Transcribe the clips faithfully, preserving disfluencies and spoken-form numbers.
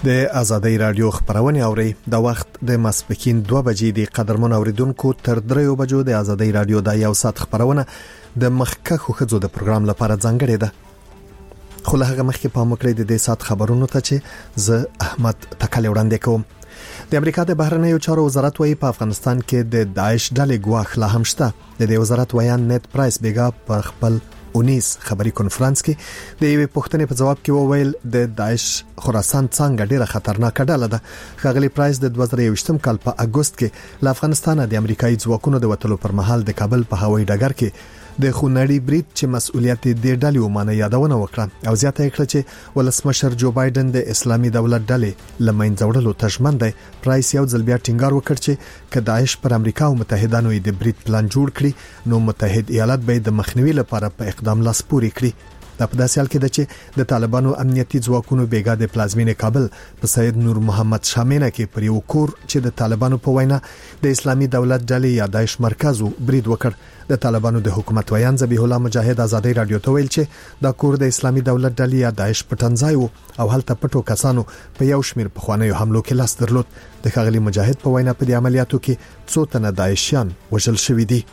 د آزادۍ رادیو خبرونه اوري د وخت د مسپکین دوه بجې د قدرمن اوریدونکو تر دریو بجو د آزادۍ رادیو د یو ساعت خبرونه د مخکخو خزو د پروګرام لپاره ځانګړې ده. خو له هغه مخکې په مکړې د دې ساعت خبرونو ته چې زه احمد تکل وړاندې کوم. د امریکا د بهرنیو چارو وزارت وايي په افغانستان کې د داعش ډلې ګواښ لا هم شته. د دې وزارت ویان نت پرایس بیګا پر خپل اونیس خبري کانفرنس کې د یوې پوښتنې په جواب کې وویل د داعش خراسان څنګه ډیره خطرناک ډله ده. خغلی پرایس د دوه زره یوویشتم کال په اگست کې له افغانستان د امریکایي ځواکونو د وټلو پر مهال د کابل په هوایي ډګر کې د خونړی برید چې مسؤلیت د ډلې ومانه یادونه وکړه او زیاته کړه چې ولسمشر جو بایدن د اسلامي دولت ډلې لمنځه وړلو تشمن دی. پرایس یو ځل بیا ټینګار وکړ چې که داعش پر امریکا او متحدانو د برید پلان جوړ کړي نو متحد ایالات به د مخنیوي لپاره په اقدام لاس پوري کړي. دا په داسې حال کې ده چې د طالبانو امنیتي ځواکونو بیګا د پلازمینې کابل په سید نور محمد شامینه کې پر یو کور چې د طالبانو په وینا د اسلامي دولت ډلې یا داعش مرکزو برید وکړ. د طالبانو د حکومت ویان ذبیح الله مجاهد آزادۍ رادیو ته ویل چې دا کور د اسلامي دولت ډلې یا داعش پټنځای وو او هلته پټو کسانو په یو شمیر په خوانیو حملو کې لاس درلود. د خغلی مجاهد په وینا په دې عملیاتو کې څو تنه داعشیان وژل شوي دي.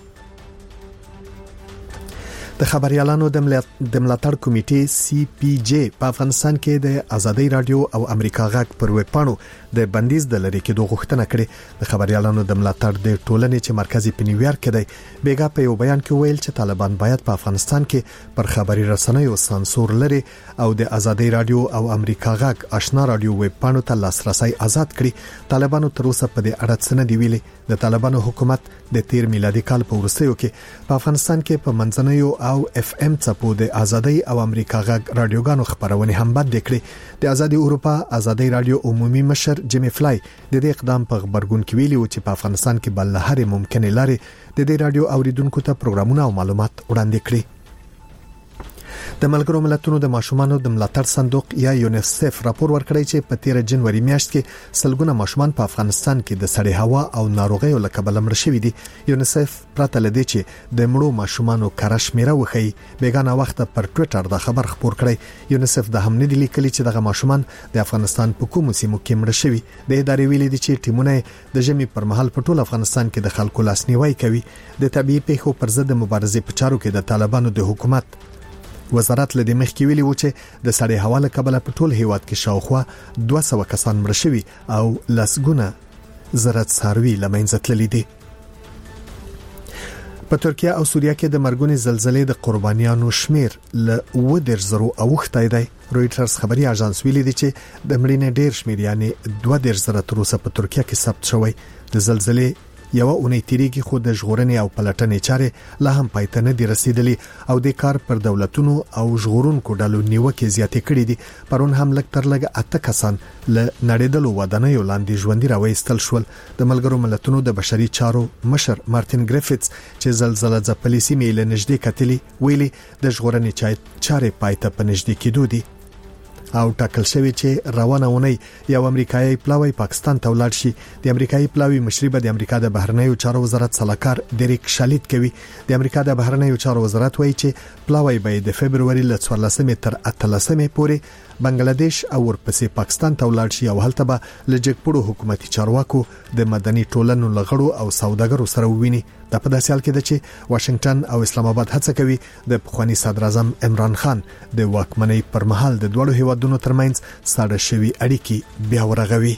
د خبريالانو د ملاتړ کمیټې سی پی جی په افغانستان کې د آزادۍ رادیو او امریکا غاک پر ویب پاڼو د بندیز د لری کېدو غوښتنه کړې. د خبريالانو د ملاتړ د ټولنې چې مرکزی په نیویارک کې دی بیګا په یو بیان کې ویل چې طالبان باید په افغانستان کې پر خبري رسنیو سانسور لري او د آزادۍ رادیو او امریکا غاک آشنا رادیو ویب پاڼو ته لاسرسي آزاد کړي. طالبانو تر اوسه په دې اړه څه نه دی ویلي. د طالبانو حکومت د تیر میلادي کال په وروستیو کې په افغانستان کې په منځنیو او اف ام څپو د آزادۍ او امریکا غاک رادیوګانو خبرونه هم بند کړي. د آزادي اروپا آزادۍ رادیو عمومي مشر جیمی فلای د دې اقدام په خبرګون کې ویلي و چې په افغانستان کې بل هر ممکنه لاري د دې رادیو اوریدونکو ته پروګرامونه او معلومات وړاندې کړي. د ملګرو ملتونو د ماشومانو د ملاتړ صندوق یا یونیسف راپور ورکړی چې په تیر جنوري میاشت کې سلګونه ماشومان په افغانستان کې د سړې هوا او ناروغیو له کبله مړ شوي دي. یونیسف پرته لدی چې د مړو ماشومانو کره شمیره وخی بیګانه وخت پر ټوئیټر د خبر خبر کړی. یونیسف د هم نه دی لیکلي چې دغه ماشومان د افغانستان په کومو سیمو کې مړ شوي. د ادارې ویلي دي چې ټیمونه د ژمي پر مهال په ټول افغانستان کې د خلکو لاسنیوي کوي. د طبيعي پیښو پر ضد مبارزې په چارو کې د طالبانو د حکومت وزارت لدې مخکې ویلي و چې د سړې هوا له کبله په ټول هیواد کې شاوخوا دوه سوه کسان مړ شوي او لسګونه زره څاروي له منځه تللي دي. په ترکیه او سوریه کې د مرګونې زلزلې د قربانیانو شمیر له اووه دېرش زرو اوښتی دی. رويټرز خبري اژانس ویلي دی چې د مړینې ډیر شمیر یعنی دوه دېرش زره تر اوسه په ترکیه کې ثبت شوی. د زلزلې یو اونۍ تیریږي خو د ژغورنې او پلټنې چارې لا هم پای ته نه دي رسیدلي او د کار پر دولتونو او ژغورونکو ډلو نیوکې زیاتې کړې دي. پرون هم لږ تر لږه اته کسان له نړیدلو ودانیو لاندې ژوندي راوېستل شول. د ملګرو ملتونو د بشري چارو مشر مارټین ګریفټس چې زلزلہ ځپلې سیمې له نږدې کتلي ویلي د ژغورنې چارې پای ته په نږدې کېدو دي او ټاکل شوی چې روانه ونی یو امریکایي پلاوی پاکستان ته ولاړ شي. د امریکایي پلاوی مشري به د امریکا د بهرنیو چارو وزارت صلاحکار ډیریک شالیت کوي. د امریکا د بهرنیو چارو وزارت وایي چې پلاوی به د فبرवरी ل څوارلسمې تر اتلسمې پورې بنگلاديش او ورپسې پاکستان ته ولاړ شي او هلته به لجګپړو حکومتي چارواکو د مدني ټولنو لغړو او سوداګرو سره وویني. دا په داسې حال کې ده چې واشنگټن او اسلام آباد هڅه کوي د پخوانی صدر اعظم عمران خان د واکمنۍ پر مهال د دوړو هیوادونو ترمنځ ساده شوی اړیکې بیا ورغوي.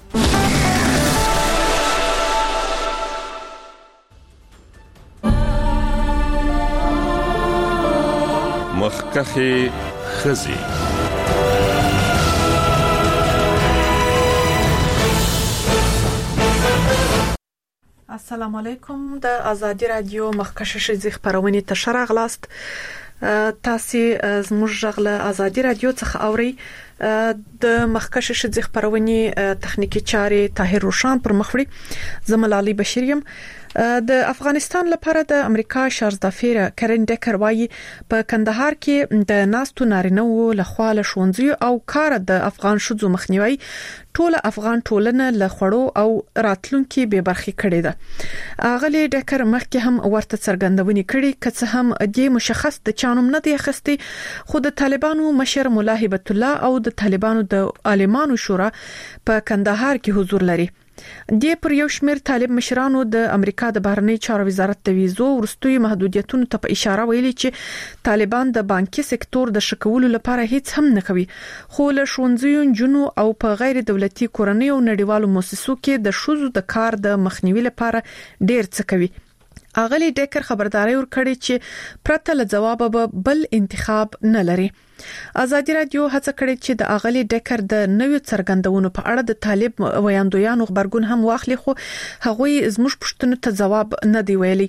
مخکخي خزي السلام علیکم. د آزادی رادیو مخکشه شزي خبرونه ته شراغلاست. تاسو زموږ غله آزادی رادیو څخه اوري. د مخکشه شزي خبرونه تخنیکی چارې طاهر روشان پر مخوړي. زملالي بشریم د افغانستان لپاره د امریکا شارزدافیر کرن ډکر وايي په کندهار کې د ناستو نارینه‌و لخوا له ښوونځي او کار د افغان شوزو مخنیوي ټول افغان ټولنه له خړو او راتلونکو به برخه کړي ده. اغلی ډکر مخکې هم ورته څرګندونې کړي کڅ هم د مشخص د چانوم نه دی خستي، خو د طالبانو مشر مولا هبت الله او د طالبانو د عالمانو شورا په کندهار کې حضور لري. د پر یو شمېر طالب مشرانو د امریکا د بهرنی چارو وزارت د ویزو ورستوي محدودیتونو ته په اشاره ویلي چې طالبان د بانکي سکتور د شکولو لپاره هیڅ هم نه کوي، خو له ښوونځیو جنو او په غیر دولتي کورنۍ او نړیوالو مؤسسو کې د شوزو د کار د مخنیوي لپاره ډیر څه کوي. اغلی ډیکر خبرداري ورکړي چې پرته له جواب به بل انتخاب نه لري. ازادي رادیو هڅه کړې چې د اغلی ډیکر د نوې څرګندونو په اړه د طالب ویاندویانو خبرګون هم واخلي، خو هغوی زموږ پوښتنو ته جواب نه دی ویلي.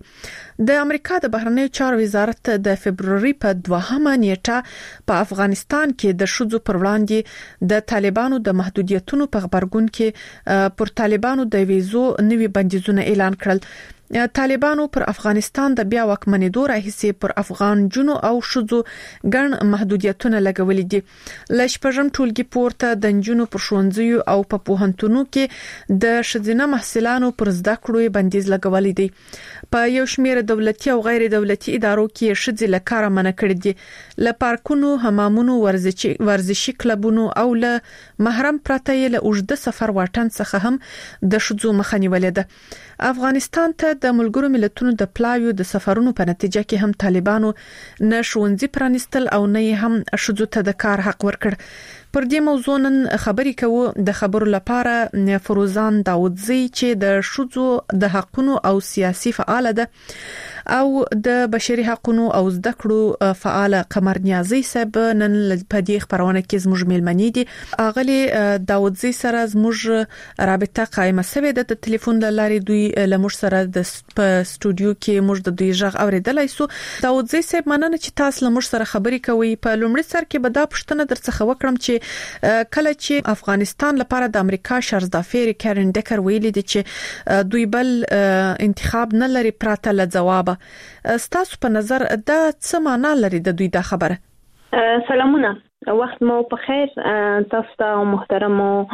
د امریکا د بهرنی چارو وزارت د فبرवरी په دوهمه نیټه په افغانستان کې د شذو پر وړاندې د طالبانو د محدودیتونو په خبرګون کې پر طالبانو د ویزو نوې بندیزونه اعلان کړل. طالبانو پر افغانستان د بیا واکمنېدو راهیسې پر افغان جنو او شذو ګڼ محدودیتونه لګولې دي. لشپږم ټولګي پورته د جنو پر ښوونځیو او په پوهنتونو کې د شذینه محصلانو پر زده کړو بندیز لګولې دي. په یو شمېر دولتي او غیر دولتي ادارو کې شذې لکاره منع کړې دي. ل پارکونو، حمامونو، ورزشي ورزشي کلبونو او ل محرم پرته له اوږده سفر واټن څخه هم د شذو مخه نیولې ده. افغانستان ته د ملګرو ملتونو د پلاویو د سفرونو په نتیجه کې هم طالبانو نه ښوونځي پرانستل او نه هم شذو ته د کار حق ورکړ. پر دې موضوع نن خبرې کوو د خبرو لپاره فروزان داودزی چې د شذو د حقونو او سیاسي فعال ده او د بشري حقونو او زده کړو فعال قمر نیازی صاحب نن په دې خبرونه کې زموږ ملمنې دي. اغلی داودزی سره زموږ رابطه قائمه شوې ده د ټلیفون لارې، دوی لمر سره د په استودیو کې موږ د دوی ژغ اوریدلای سو. داودزی صاحب مننه چې تاسو لمر سره خبرې کوي. په لومړي سر کې به دا پوښتنه درڅخه وکړم چې کله چې افغانستان لپاره د امریکا شرزدافیر کارن ډیکر ویلي دي چې دوی بل انتخاب نه لري پراته له جواب، ستاسو په نظر دا څه معنا لري د دوی دا خبره؟ سلامونه، وخت مو په خیر. تاسو ته محترم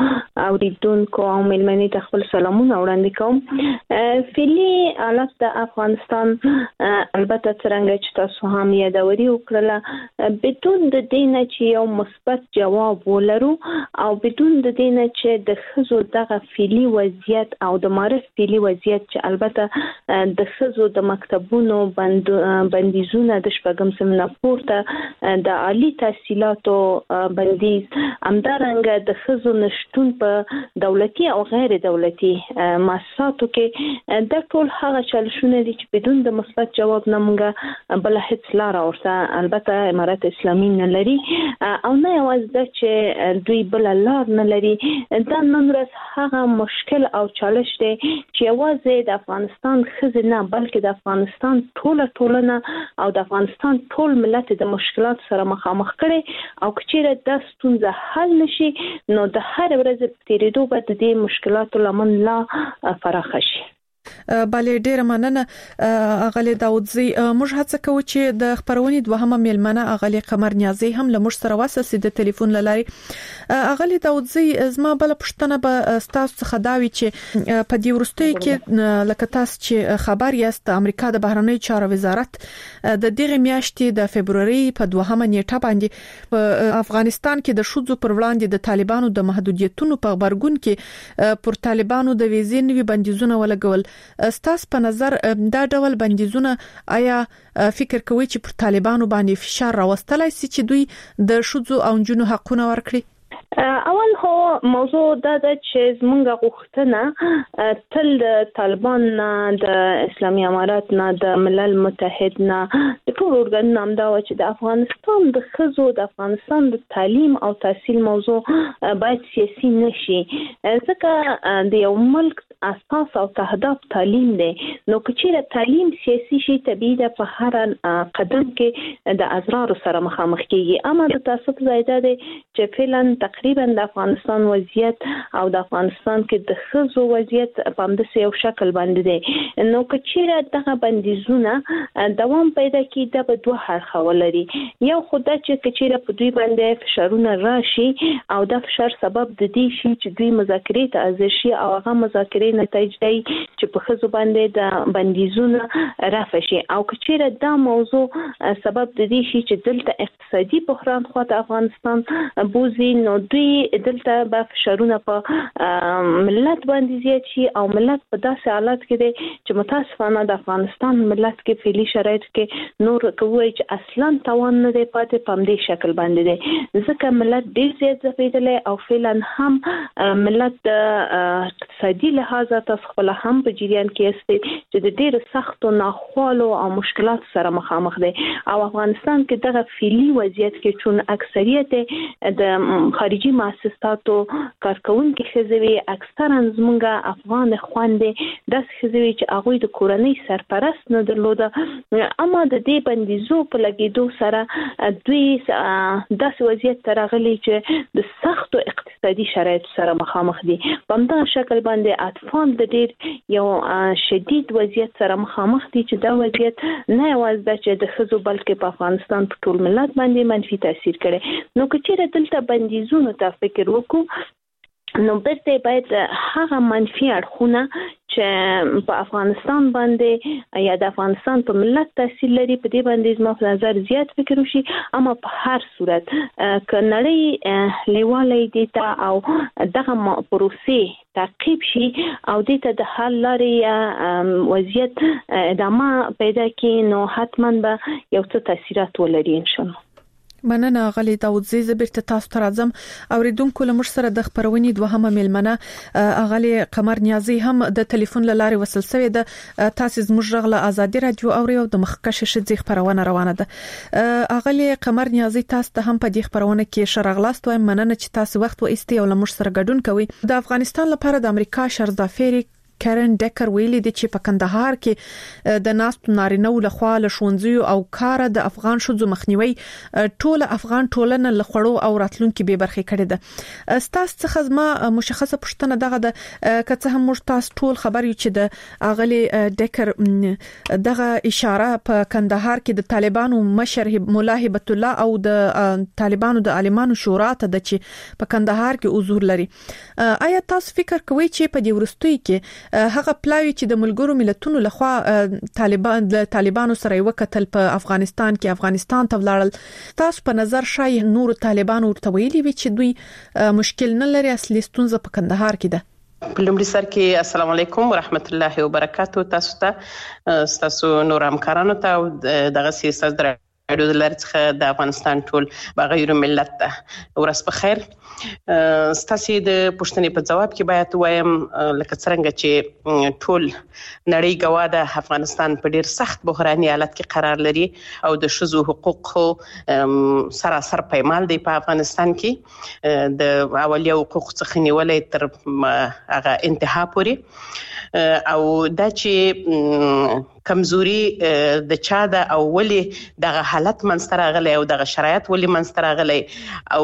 اوریدونکو او ملمنې ته خپل سلامونه وړاندې کوم. فعلي حالت د افغانستان البته څنګه چې تاسو هم یادوري وکړه، بدون د دې نه چې یو مثبت جواب ولرو او بدون د دې نه چې د خزو دغه فعلي وضعیت او د معرف فعلي وضعیت چې البته د خزو د مکتبونو بندیزونه د شپږم سمونه پورته د عالی تحصیلاتو بندیز، همدارنګه د خزو نشټون په دولتي او غیر دولتي مؤسساتو کې د ټول هغه چالشونه دي چې بدون د مثبت جواب نه مونږه بل هیڅ لار ورته البته امارات اسلامي نه لري او نه یوازې د چې دوی بل لار نه لري. دا نن ورځ هغه مشکل او چالش دی چې یوازې د افغانستان خزه نه بلکې د افغانستان ټول ټولنه او د افغانستان ټول ملت د مشکلات سره مخامخ کړي او کچېره د ستونزه حل نشي نو د هر ورځ تیریدو به د دې مشکلاتو لمن لا فراخ شي. بله ډیره مننه اغلی داودزی. موږ هڅه کوو چې د خبرونې دوهمه میلمنه اغلی قمر نیازی هم له موږ سره واسه د ټلیفون لاري. اغلی داودزی زما بل پښتنه به تاسو څخه دا وی چې په دې ورستۍ کې لکه تاسو چې خبر یاست امریکا د بهرنی چارو وزارت د دغه میاشتې د فبرवरी په دوهمه نیټه باندې په افغانستان کې د شذو پر وړاندې د طالبانو د محدودیتونو په خبرګون کې پر طالبانو د ویزې نوي بندیزونه ولګول. ستاسو په نظر دا ډول بندیزونه آیا فکر کوي چې پر طالبانو باندې فشار راوستلای شي چې دوی د شذو او جنو حقونه ورکړي؟ اول هو موضوع دا ده چې زمونږ غوښتنه تل د طالبان نه، د اسلامي امارات نه، د ملل متحد نه، د ټول ارګانونو هم دا و چې د افغانستان د ښځو د افغانستان د تعلیم او تحصیل موضوع باید سیاسي نشي، ځکه د یو ملک اساس او تهداف تعلیم دی. نو کچېره تعلیم سیاسي شي طبیعي ده په هر قدم کې د ازرار سره مخامخ کیږي. اما د تاسف زیاده دی چې فعلا تقریبا تقریبا د افغانستان وضعیت او د افغانستان کې د ښځو وضعیت په همداسې یو شکل باندې دی. نو که چیرې دغه بندیزونه دوام پیدا کړي دا به دوه اړخه ولري. یو خو دا چې که چیرې په دوی باندې فشارونه راشي او دا فشار سبب د دې شي چې دوی مذاکرې ته حاضر شي او هغه مذاکرې نتایج دی چې په ښځو باندې د بندیزونه رافع شي او که چیرې دا موضوع سبب د دې شي چې دلته اقتصادي بحران خواته افغانستان بوزي نو دوی دلته به فشارونه په ملت باندې زیات شي او ملت په داسې حالت کې دی چې متاسفانه د افغانستان ملت کې فعلي شرایط کې نور کوي چې اصلا توان نه دی پاتې په دې شکل باندې دی ځکه ملت ډیر زیات ځپېدلی او فعلا هم ملت د اقتصادي لحاظ تاسو خپل هم په جریان کې استي چې د ډیر سختو ناخوالو او مشکلات سره مخامخ دي او افغانستان کې دغه فعلي وضعیت کې چون اکثریت د خارجي مؤسساتو کارکونکو خزوي اکثرا زمونږه افغان خويندې د خزوي چې هغه د کورنۍ سرپرست نه درلوده اما د دې بندیزو په لګیدو سره دوی داسې وضعیت ترغلي چې د سختو اقتصادي شرایط سره مخامخ دي. په همدغه شکل باندې اطفال د ډیر یو شدید وضعیت سره مخامخ دي چې دا وضعیت نه یوازې چې د ښځو بلکې په افغانستان په ټول ملت باندې منفي تاثیر کړي. نو که چیرې دلته بندیزونو ته فکر وکړو نو برته باید هغه منفي اړخونه چې په افغانستان باندې یا د افغانستان په ملت تاثیر لري په دې باندې زما په نظر زیات فکر وشي اما په هر صورت ک نړۍ لیوالې دي تا او دغه پروسې تعقیب شي او دې ته د حل لارې وضعیت ادامه پیدا کړي نو حتما به یو څه تاثیرات ولري ان شاء الله. مننه غلي داود زی زبرت تاسو ته راځم اوریدونکو لمر سره د خبرونې دوهمه ملمنه اغلی قمر نیازی هم د ټلیفون لارې وصل شوی د تاسو زموږ غله ازادي رادیو اوري او د مخکشه شې خبرونه روانه ده. اغلی قمر نیازی تاسو ته هم په دې خبرونه کې شرغلاست وایم مننه چې تاسو وخت و ایستي او لمر سره ګډون کوي. د افغانستان لپاره د امریکا شرزافيري کارن ډکر ویلي د چې په کندهار کې د ناست نارینه لخوا له شونځي او کار د افغان شوزو مخنیوي ټول افغان ټولنه لخړو او راتلونکو به برخه کړي ده. ستاسو څخه زما مشخصه پښتنه دغه د کڅه هم موږ تاسو ټول خبر یو چې د اغلی ډکر دغه اشاره په کندهار کې د طالبانو مشر مولا هبت الله او د طالبانو د عالمانو شورا ته د چې په کندهار کې حضور لري. آیا تاسو فکر کوئ چې په دې ورستوي کې هغه پلاوی چې د ملګرو ملتونو لخوا طالبان د طالبانو سره وکتل په افغانستان کې افغانستان ته ولاړل تاسو په نظر شای نور طالبانو ورته ویلي وي چې دوی مشکل نه لري اصلي ستونزه په کندهار کې ده؟ په لومړي سر کې السلام علیکم ورحمت الله وبرکاتو تاسو ته تاسو نور همکارانو ته او دغه سیاست در اړو د لارې څخه د افغانستان ټول بغیر ملت ته ورځ په خیر. ستاسو د پوښتنې په جواب کې باید وایم لکه څنګه چې ټول نړۍ ګوا د افغانستان په ډیر سخت بحراني حالت کې قرار لري او د شذو حقوق سراسر پایمال دی په افغانستان کې د اولیه حقوق څخه نیولې تر هغه انتها پورې او دا چې کمزوري د چا د اولی دغه حالت منستر غلې او دغه شرایط ولې منستر غلې او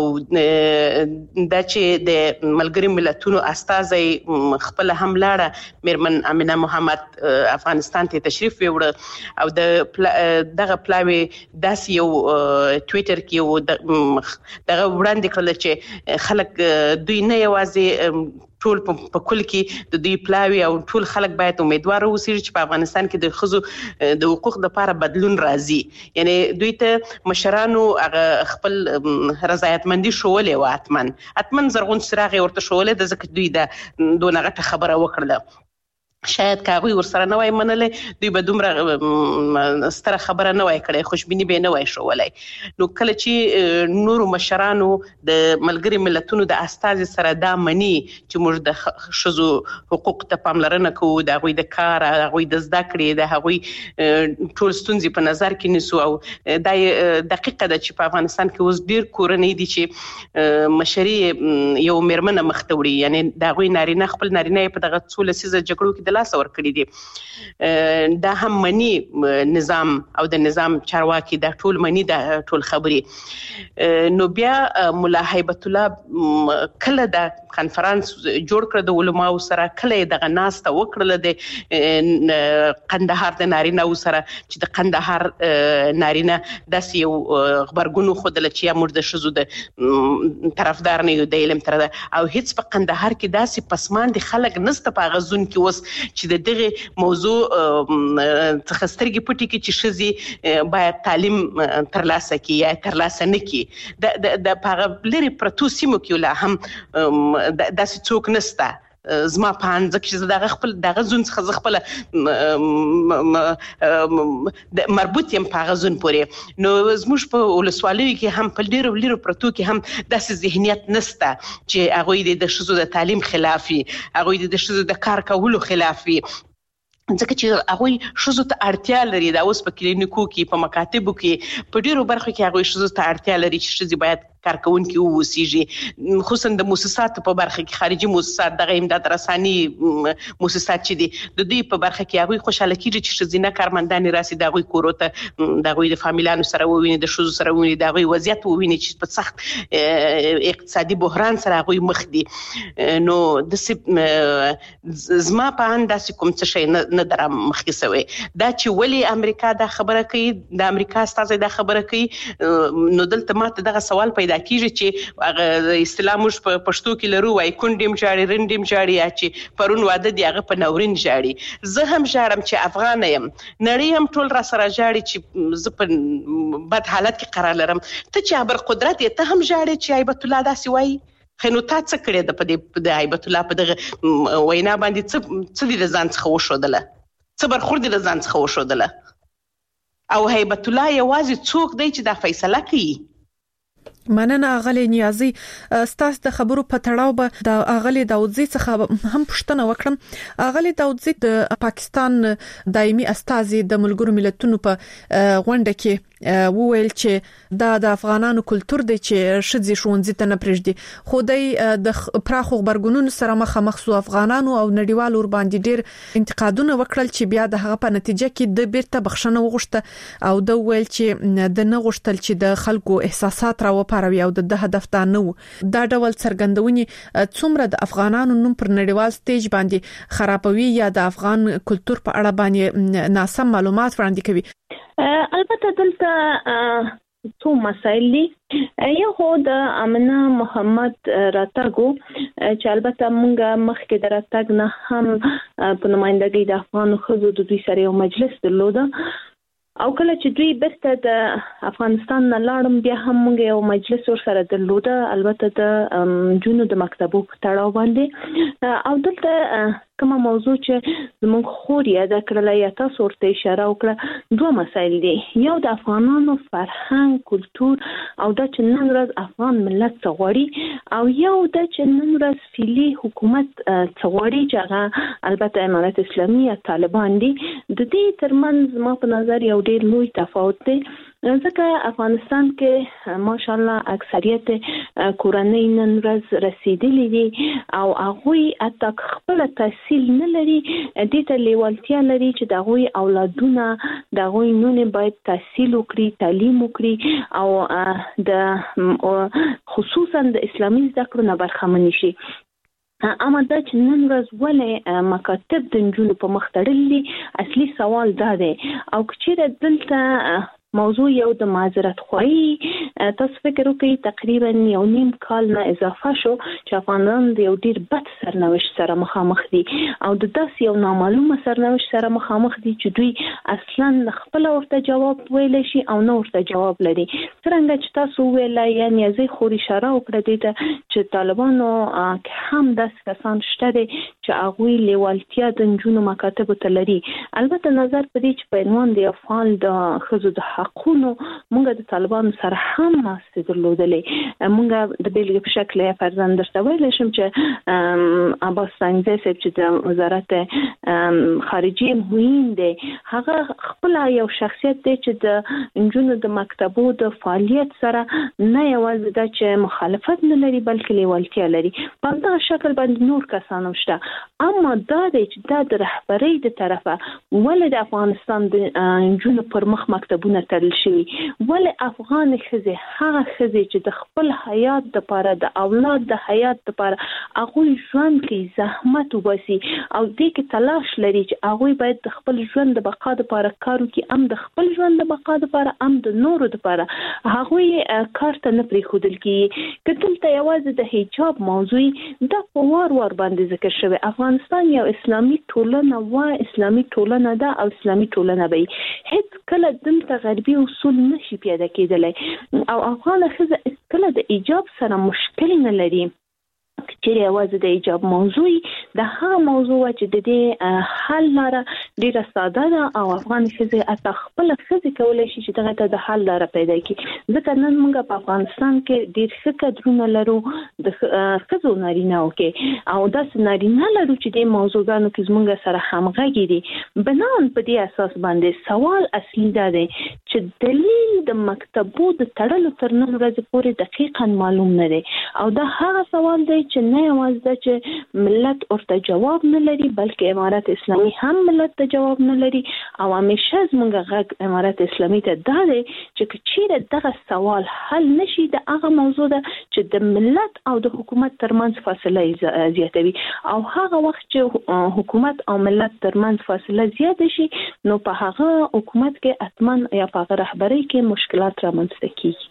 دا چې د ملګری ملتونو استازي خپل هم لاړه میرمن امینه محمد افغانستان ته تشریف وړ او د دغه پلاوی داس یو ټوئیټر کې یو دغه وړاندې کړل چې خلک دوی نه یوازې ټول په کل کې د دوی پلاوی او ټول خلک باید امیدوار اوسي چې په افغانستان کې د خزو د حقوق لپاره بدلون راځي. یعنی دوی ته مشرانو خپل رضایتمندي شولې و اتمن اتمن زرغون سراغ ورته شولې د ځکه دوی د دونه غټه خبره وکړه شاید کاوی ورسره نه وای منلې دوی به دومره ستره خبره نه وای کړې خوشبینی به نه وای شولای. نو کله چې نور مشرانو د ملګری ملتونو د استاذ سره دا منی چې موږ د شذو حقوق ته پاملرنه کوو د غوي د کار د غوي د زده کړې د غوي ټول ستونزې په نظر کې نیسو او د دقیقه د چې په افغانستان کې اوس ډیر کورنۍ دي چې مشري یو میرمنه مختوري یعنی د غوي نارینه خپل نارینه په دغه څول سیزه جګړو کې د لاس ور کړی دي دا هم منی نظام او د نظام چارواکي دا ټول منی دا ټول خبري. نو بیا مولا هیبت الله کله دا کانفرنس جوړ کړ د علماو سره، کله دغه ناسته وکړل د قندهار د نارینه سره چې د قندهار نارینه داسې یو خبرګون خودل چې یا مرده شزو د طرفدار نه یو د علم تر او هیڅ په قندهار کې داسې پسمان دي خلک نسته په غزون کې وس چې د دغه موضوع څخه سترګې پټي کې چې شزي باید تعلیم ترلاسه کړي یا ترلاسه نه کړي د د په لري پرتو سیمو کې لا هم داسې څوک نسته. زما پانځه چې دغه خپل دغه زون څخه خپل مربوط یم په غزون پورې. نو زموږ په ولسوالیو کې هم په ډیرو ډیرو پرتو کې هم داسې ذهنیت نسته چې هغه د شذو د تعلیم خلافي، هغه د شذو د کار کولو خلافي، ځکه چې هغه شذو ته اړتیا لري. دا اوس په کلینیکو کې په مکاتبو کې په ډیرو برخو کې هغه شذو ته اړتیا لري چې شذي باید کارکونکي ووسیږي، خصوصا د مؤسساتو په برخه کې خارجي مؤسسات دغه امداد رساني مؤسسات چې دي د دوی په برخه کې هغه خوشاله کیږي چې شذینه کارمندان راسي د هغه کوروته د هغه د فامیلانو سره وویني، د شذو سره وویني، د هغه وضعیت وویني چې په سخت اقتصادي بحران سره هغه مخ دي. نو د زما په انداز کوم څه شي نه درم مخکې سوی دا چې ولی امریکا دا خبره کوي، د امریکا استازي دا خبره کوي. نو دلته ماته دغه سوال پیدا کیږي چې اصطلاح موږ په پښتو کې لرو وای کونډیم جاړي رندیم جاړي یا چې پرون واده دی هغه په نورین جاړي. زه هم جاړم چې افغان یم، نړۍ هم ټول را سره جاړي چې زه په بد حالت کې قرار لرم. ته چې ابر قدرت ته هم جاړي چې هیبت الله داسې وای خنو تا څه کړی د په د هیبت الله په دغه وینا باندې څه څه د ځان څخه وشودله، څه برخور د ځان څخه وشودله. او هیبت الله یوازې څوک دی چې دا فیصله کوي. مننه اغلی نیازی. ستاسو د خبرو په تړاو به د اغلی داودزی څخه هم پوښتنه وکړم. اغلی داودزی د پاکستان دایمي استازي د ملګرو ملتونو په غونډه کې وویل چې دا د افغانانو کلچر دی چې شذي شونځي ته نه پرېږدي، خو د د پراخو خبرګونونو سره مخامخ سو افغانانو او نړیوال ور باندې ډېر انتقادونه وکړل چې بیا د هغه په نتیجه کې د بیرته بخښنه وغوښته او د ویل چې د نه غوښتل چې د خلکو احساسات را وپاروي او د هدف ته نه و. دا ډول څرګندونې څومره د افغانانو نوم پر نړیوال سټیج باندې خرابوي یا د افغان کلچر په اړه باندې ناسم معلومات وړاندې کوي؟ البته دلته څو مسایل دي. یو خو د امنه محمد راتګو چې البته موږ مخکې د راتګ نه هم په نمائندګۍ د افغان ښځو د دوی سره یو مجلس درلوده او کله چې دوی بیرته د افغانستان نه لاړم بیا هم موږ یو مجلس ورسره درلوده، البته د جنونو د مکتبو په تړاو باندې. او دلته کومه موضوع چې زموږ خور یاد کړله یا تاسو ورته اشاره وکړه، دوه مسایل دي. یو د افغانانو فرهنګ، کلچر او د چې نن ورځ افغان ملت څه غواړي او یو د چې نن ورځ فعلي حکومت څه غواړي چې هغه البته امارت اسلامي یا طالبان دي. د دې ترمنځ ما په نظر یو ډېر لوی تفاوت دی، ځکه افغانستان کې ماشاءالله اکثریت کورنۍ نن ورځ رسیدلي دي او هغوی حتی خپل تحصیل نه لري، دې ته لیوالتیا لري چې د هغوی اولادونه د هغوی نونې باید تحصیل وکړي، تعلیم وکړي او د خصوصا د اسلامي زده کړو نه برخمن شي. اما دا چې نن ورځ ولې مکاتب د نجونو په مخ تړلي، اصلي سوال دا دی. او چې دلته موضوع یو د معذرت خوایي، تاسو فکر وکړئ تقریبا یو نیم کال نه اضافه شو چې افغانان د یو ډیر بد سرنوشت سره مخامخ دي او د داس یو نامعلومه سرنوشت سره مخامخ دي چې دوی اصلا خپل ورته جواب ویل شي او نه ورته جواب لري. څنګه چې تاسو ویل یعنی زه خو اشاره وکړه دې ته چې طالبانو هم داس کسان شته دي چې هغه لیوالتیا د جنونو مکاتب ته لري. البته نظر پدې چې په عنوان د افغان د خزو د حقونو موږ د طالبانو سره هم ماسته درلودلې. موږ د بیلګې په شکل یې فرزند درته ویل شم چې عباس سنگزی صاحب چې د وزارت خارجي مهم دی هغه خپل یو شخصیت دی چې د انجونو د مکتبو د فعالیت سره نه یوازې د چې مخالفت نه لري بلکې لیوالتیا لري. په دغه شکل باندې نور کسان هم شته. اما دا دی چې دا د رهبرۍ د طرفه ولې د افغانستان د انجونو پر مخ مکتبونه تړل شوي، ولې افغان ښځې هغه ښځې چې د خپل حیات دپاره د اولاد د حیات دپاره هغوی ژوند کوي، زحمت وباسي او دې کې تلاش لري چې هغوی باید د خپل ژوند د بقا دپاره کار وکړي، هم د خپل ژوند د بقا دپاره هم د نورو دپاره هغوی کار ته نه پرېښودل کېږي. که دلته یوازې د حجاب موضوع دا په وار وار باندې ذکر شوی، افغانستان یو اسلامي ټولنه و، اسلامي ټولنه ده او اسلامي ټولنه به هیڅ کله دلته غربي اصول نشي پیدا کېدلی او افغان ښځه کله د حجاب سره مشکل نه لري. چې یوازې د حجاب موضوع د هغه موضوع چې د دې حل لاره ډیره ساده ده او افغان ښځې حتی خپل ښځې کولی شي چې دغه ته د حل لاره پیدا کړي. ځکه نن موږ په افغانستان کې ډیر ښه کدرونه لرو د ښځو نارینه‌و کې او داسې نارینه لرو چې د موضوعګانو کې زموږ سره همغږي دي. بنان په دې اساس باندې سوال اصلي دا دی چې دلیل د مکتبو د تړلو تر نن ورځې پورې دقیقاً معلوم نه دی او دا هغه سوال دی چې نه یوازې دا چې ملت ورته جواب نه لري بلکې امارات اسلامي هم ملت ته جواب نه لري او همیشه زموږ غږ امارات اسلامي ته دا دی چې چیرې دغه سوال حل نشي د هغه موضوع ده چې د ملت او د حکومت ترمنځ فاصله زیاتوي او هغه وخت چې حکومت او ملت ترمنځ فاصله زیات شي نو په هغه حکومت کې اتمن یا په هغه رهبرۍ کې مشکلات رامنځته کیږي.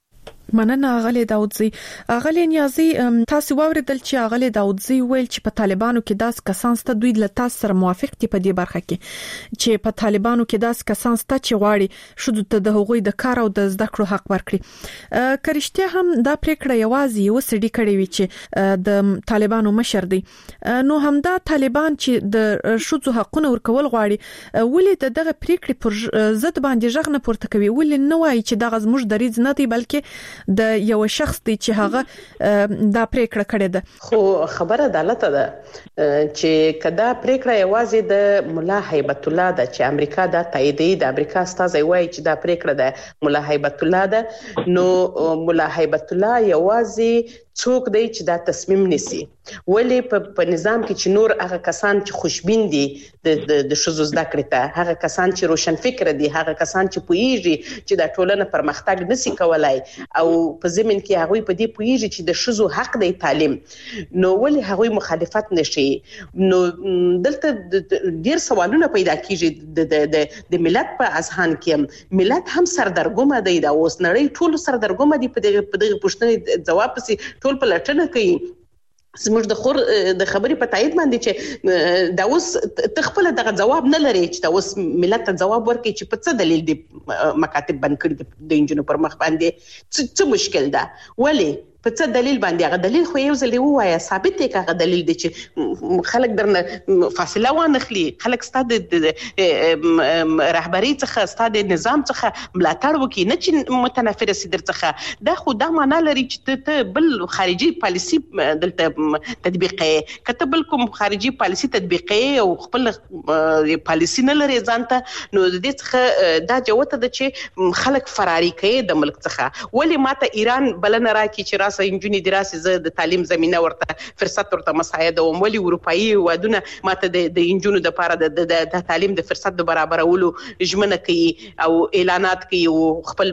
مننه اغلی داودزی. اغلی نیازی تاسو واوریدل چې اغلی داودزی ویل چې په طالبانو کې داس کسان ست دوی له تاسو سره موافق دي په دې برخه کې چې په طالبانو کې داس کسان ست چې غواړي شود ته د هغوی د کار او د زده کړو حق ورکړي. کرشته هم دا پریکړه یوازې یو سړي کړې وي چې د طالبانو مشر دی، نو همدا طالبان چې د شوزو حقونه ورکول غواړي ولې د دغه پریکړې پر ضد باندې ژغ نه پورته کوي؟ ولې نه وایي چې دغه زموږ دریځ نه دی بلکې د یو شخص دی چې هغه دا پریکړه کړې ده؟ خو خبره عدالت ده چې کدا پریکړه یوازې د مولا هیبت الله ده چې امریکا دا تاییدي د امریکا استازي وایي چې دا پریکړه ده مولا هیبت الله ده، نو مولا هیبت الله یوازې څوک دی چې دا تصمیم نیسي. ولی په نظام کې چې نور هغه کسان چې خوشبین دي د د شذو زده کړې ته، هغه کسان چې روشن فکر دي، هغه کسان چې پوهیږي چې دا ټولنه پرمختګ نشي کولای او په زمين کې هغه په دې پوهیږي چې د شذو حق دی تعلیم، نو ولی هغه مخالفت نشي. نو دلته ډیر سوالونه پیدا کیږي د د د ملت په اذهان کې. ملت هم سردرګم دی دا اوس نړۍ ټول سردرګم دي په دغه په دغه پوښتنې جواب سي ټول په لټنه کوي. زموږ د خور د خبرې په تایید باندې چې دا اوس تخپل دغه جواب نه لري چې دا اوس ملت ته جواب ورکړي چې په څه دلیل دي مکاتب بند کړي د انجونو پر مخ باندې څه مشکل ده، ولی په څه دلیل باندې؟ هغه دلیل خو یو ځل ووایا ثابت دی، هغه دلیل دی چې خلک درنه فاصله وانخلي، خلک ستاسو د رهبری څخه ستاسو د نظام څخه ملاتړ وکړي، نه چې متنافر سي در څخه. دا خو دا معنا لري چې ته بل خارجي پالیسی دلته تطبیقي کته بل کوم خارجي پالیسی تطبیقي او خپل پالیسی نه لري ځانته، نو د دې څخه دا جوته ده چې خلک فراری کوي د ملک څخه. ولی ماته ایران بلنه راکړي چې راسه انجونی دراسه زه د تعلیم زمينه ورته فرصت ورته مساعده او ولی اروپאי ودونه ماته د انجونو د لپاره د تعلیم د فرصت د برابرولو ژمنه کوي او اعلانات کوي او خپل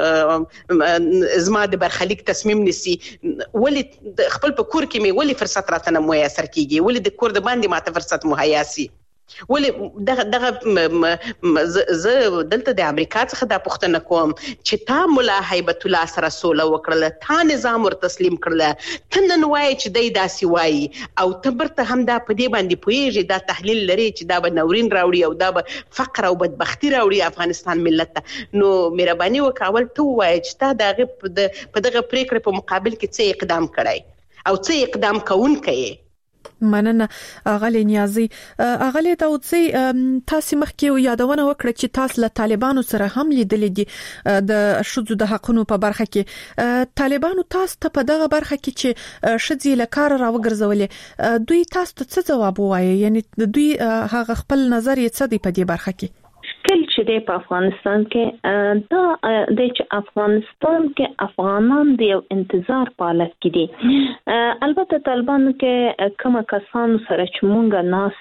زما د برخلیک تصمیم نسی. ولی خپل په کور کې مې ولی فرصت راته نه میسر کیږي، ولی د کور د باندې ماته فرصت مهیا سي، ولی دغه دغه ز دلته د امریکا څخه د پښتنه کوم چې تا مولا هیبت الله سره سوله وکړه، تا نظام ور تسلیم کړل، ته نن وایي چې دای داسي وایي او تبرته هم دا په دې باندې پوهیږي دا تحلیل لري چې دا به نورین راوړي او دا به فقر او بدبختی راوړي افغانستان ملت ته. نو مهرباني وکول ته وایي چې تا دغه په دغه پریکړه په مقابل کې څه اقدام کړای او څه اقدام کوون کوي؟ مننه اغلی نیازي. اغلی داودزي تاسو مخکې یادونه وکړه چې تاسو له طالبانو سره هم لیدلې دي د شذو د حقونو په برخه کې. طالبانو تاسو ته په دغه برخه کې چې شذي له کار راوګرځولې، دوی تاسو ته څه جواب وایي؟ یعنی دوی هغه خپل نظر یې څه دی په دې برخه کې؟ کله چې په افغانستان کې دا د چې افغانستان کې افغانان د یو انتظار په حالت کې دي. البته طالبانو کې کوم کسان سره چې مونږه ناس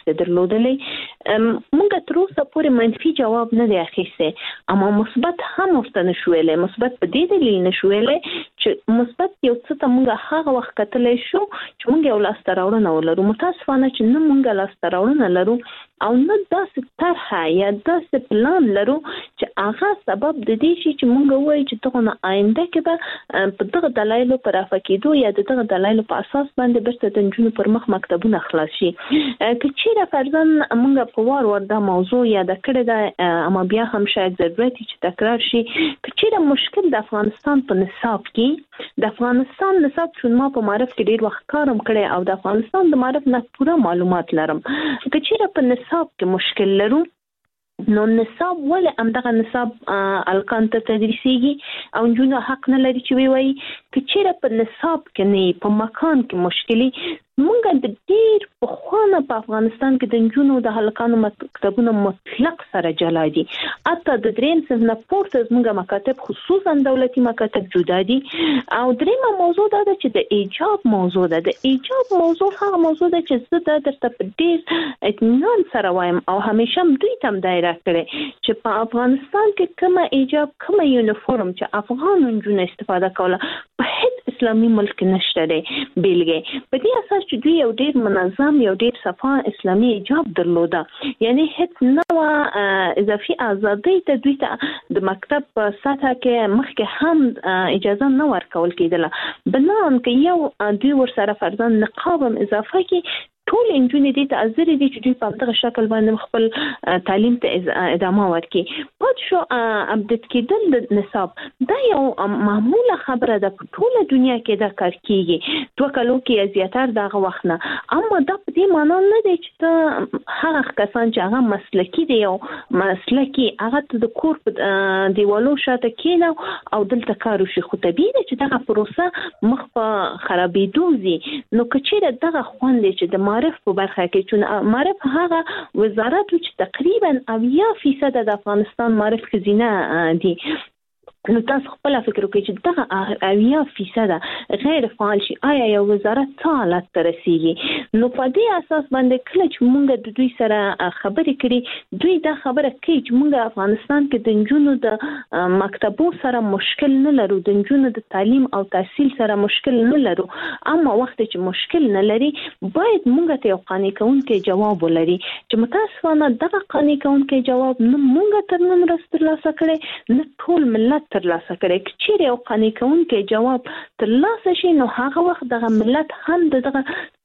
درلودلې، مونږه تر اوسه پورې منفي جواب نه دی اخیسته، اما مثبت هم ورته نشویلې. مثبت په دې دلیل نشویلې چې مثبت یو څه ته مونږه هغه وخت کتلې شو چې مونږ یو لاس تراوړنه ولرو. متاسفانه چې نه مونږه لاس تراوړنه لرو او نه داسې طرحه یا داسې پلان لرو چې هغه سبب د دې شي چې مونږ وایي چې دغه آینده کې به په دغه دلایلو پر افکیدو یا دغه دلایلو په اساس باندې برته د جنونو پر مخ مکتبونه خلاص شي. که چیرې فرضاً مونږ په وار ور د موضوع یا د کړه د اما بیا هم شاید ضرورت چې تکرار شي. که چیرې مشکل د افغانستان په نصاب کې، د افغانستان نصاب چې ما په معرف کې ډیر وخت کارم کړی او د افغانستان د معرف نه پوره معلومات لرم، که چیرې په نصاب کې مشکل لرو نو نصاب ولې همدغه نصاب الکان ته تدریسيږي او جنو حق نه لري چې وی وي. که چیرې په نصاب کې نه په مکان کې مشکلي، مونږ د ډیر په خوانه په افغانستان کې د جنو د هلکانو مکتبونه مطلق سره جلا دي. اته د دریم څخه پورته مونږه مکاتب خصوصا دولتي مکاتب جدا دي. او دریمه موضوع دا ده چې د ایجاب موضوع ده. د ایجاب موضوع هغه موضوع ده چې زه د درته په ډیر اطمینان سره وایم او همیشه دوی تم دایره کړي چې په افغانستان کې کومه ایجاب کومه یونیفورم چې افغان جنونو استفاده کوله په هیڅ اسلامي ملک نشته دی بیلګه. په دې اساس چې دوی یو ډیر منظم یو ډیر صفا اسلامي ایجاب درلوده، یعنی هیڅ نوع اضافي ازادي ته دوی ته د مکتب په سطح کې مخکې هم اجازه نه ورکول کېدله. بنان کې یو دوی ورسره فرضاً نقاب هم اضافه کې ټول انجونې دي ته ازري دي چې دوی په دغه شکل باندې خپل تعلیم ته ادامه ورکړي. پات شو اپډیټ کېدل د نصاب دا یو معموله خبره ده په ټوله دنیا کې دا کار کیږي دوه کلو کې زیاتره دغه وخت نه. اما دا په دې معنی نه دی چې هغه کسان چې هغه مسلکی دي او مسلکی هغه د کور په دیوالو شاته کېنو او دلته کار وشي، خو طبیعي ده چې دغه پروسه مخ په خرابېدو ځي. نو کچېره دغه خوند چې د معرف په برخه کې چې معرف هغه وزارت چې تقریبا اویا فیصد د افغانستان معرف خزینه دي، نو تاسو خپل فکر وکړئ چې دغه اویا فیصد غیر فعال شي، آیا یو وزارت څه حالت ته رسیږي؟ نو په دې اساس باندې کله چې موږ د دوی سره خبرې کړې، دوی دا خبره کوي چې موږ افغانستان کې د نجونو د مکتبو سره مشکل نه لرو، د نجونو د تعلیم او تحصیل سره مشکل نه لرو، اما وخت چې مشکل نه لري باید موږ ته یو قانع کوونکی جواب ولري چې متاسفانه دغه قانع کوونکی جواب نه موږ تر نن ورځې ترلاسه کړی نه ټول ملت ترلاسه کړي. چې یو قانع کوونکی جواب ترلاسه شي نو هغه وخت دغه ملت هم دغه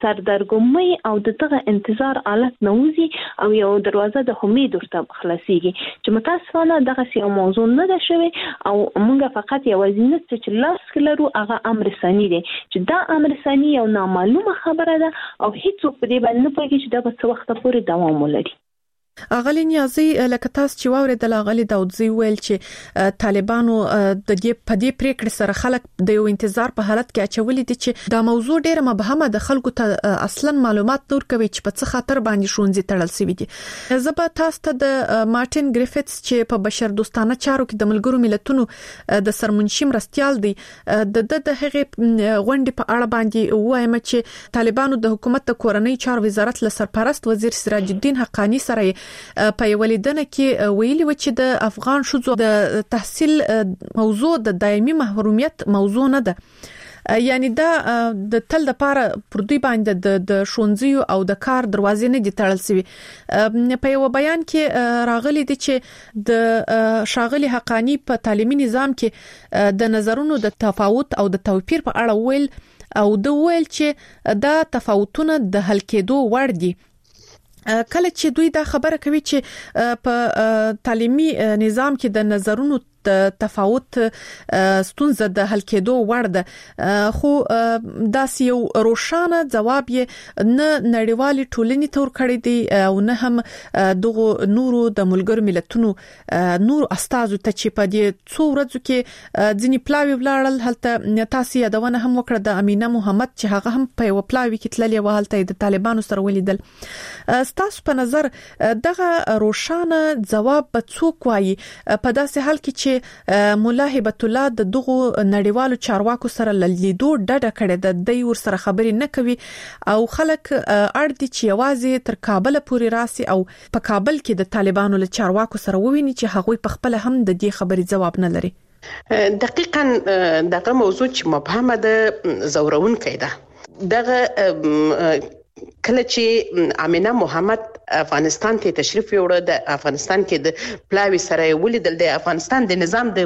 سردرګمۍ او دغه انتظار حالت نوځي او یو دروازه د امید ورته خلاصيږي چې متاسفانه دغه یو موضوع نه ده شوی او موږ فقط یو وزینه چې لاس کلرو هغه امر ثاني دی چې دا امر ثاني یو نامعلومه خبره ده او هیڅ په دې باندې نه پوهیږي چې دا به څه وخت پورې دوام ولري. اغلی نیازي لکه تاسو چې واورېدل اغلی داودزي ویل چې طالبانو د دې په دې پریکړې سره خلک د یو انتظار په حالت کې اچولې دي چې دا موضوع ډیره مبهمه د خلکو ته اصلا معلومات نور کوي چې په څه خاطر باندې شونځي تړل شوی دي. زبا تاسو ته د مارټین ګریفټس چې په بشر دوستانه چارو کې د ملګرو ملتونو د سرمنشي مرستيال دی د د هغه غونډې په اړه باندې وایم چې طالبانو د حکومت د کورنۍ چارو وزارت له سرپرست وزیر سراج الدین حقانی سره په ولیدنه کې ویلي و چې د افغان شذو د تحصیل موضوع د دایمي محرومیت موضوع نه ده، یعنی دا د تل د پاره پر دوی باندې د شونځیو او د کار دروازې نه دي تړل شوی. په یو بیان کې راغلي دي چې د شاغلي حقانی په تعلیمي نظام کې د نظرونو د تفاوت او د توپیر په اړه ویل او د ویل چې دا تفاوتونه د حل کېدو وړ دي کله چې دوی دا خبره کوي چې په تعلیمي نظام کې د نظرونو تفاوت ستونزه د حل کېدو وړ ده، خو داس یو روښانه ځواب یې نه نړیوالي ټولنې تور کړی دی او نه هم دغه نورو د ملګرو ملتونو نور استازو ته چې په دې څو ورځو کې ځینی پلاوی ولاړل. هلته تاسو یادونه هم وکړه د امینه محمد چې هغه هم په یو پلاوی کې تللی و، هلته د طالبانو سره ولیدل. تاسو په نظر دغه روښانه ځواب به څوک وایي په داسې حال کې چې مولا هبت الله د دغه نړیوالو چارواکو سره لیدو ډډه کړې ده، د ور سره خبرې نه کوي او خلک اړ دي چې یوازې تر کابل پورې راسي او په کابل کې د طالبانو له چارواکو سره وویني چې هغوی په خپل هم د دې خبرې جواب نه لري. دقیقاً دغه موضوع چې مبهمه ده زورونکې ده. دغه کله چې امینه محمد افغانستان ته تشریف وروړ، د افغانستان کې د پلاوی سره ولیدل، د افغانستان د نظام د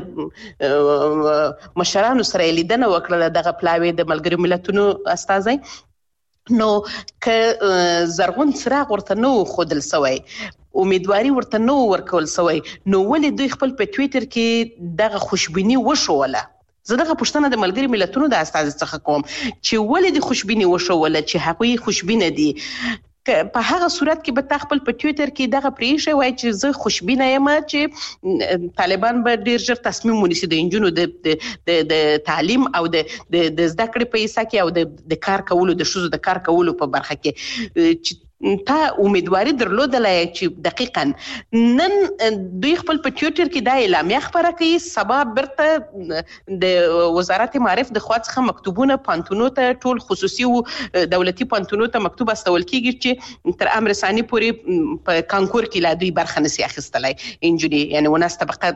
مشرانو سره لیدنه وکړه، دغه پلاوی د ملګرو ملتونو استازي، نو ک زرغون څراغ ورته نو خودل سوی، امیدواري ورته نو ورکول سوی، نو ولې دوی خپل په ټوئیټر کې دغه خوشبینی وشوله. زه دغه پښتنه د ملګری ملتونو د استاد څخه کوم چې ولې د خوشبینی وشوله چې هغوی خوشبینه دي. په هغه صورت کې به تخپل په ټوئیټر کې دغه پریشه وای چې زه خوشبینه یم چې طالبان به ډیر ژر تصمیم ونیسي د انجونو د د تعلیم او د د زده کړې په حصہ کې او د کار کولو د شوزو د کار کولو په برخه کې تا امیدواري درلودلای چې دقیقاً نن دوی خپل په ټوئیټر کې دا اعلامیه خبره کوي، سبا برته د وزارت معارف د خوا څخه مکتوبونه پانتونو ته ټول خصوصي او دولتي پانتونو ته مکتوب استول کیږي چې تر امر ثاني پورې په کانکور کې لا دوی برخه نشي اخیستلای، انجونی یعنی وناس طبقه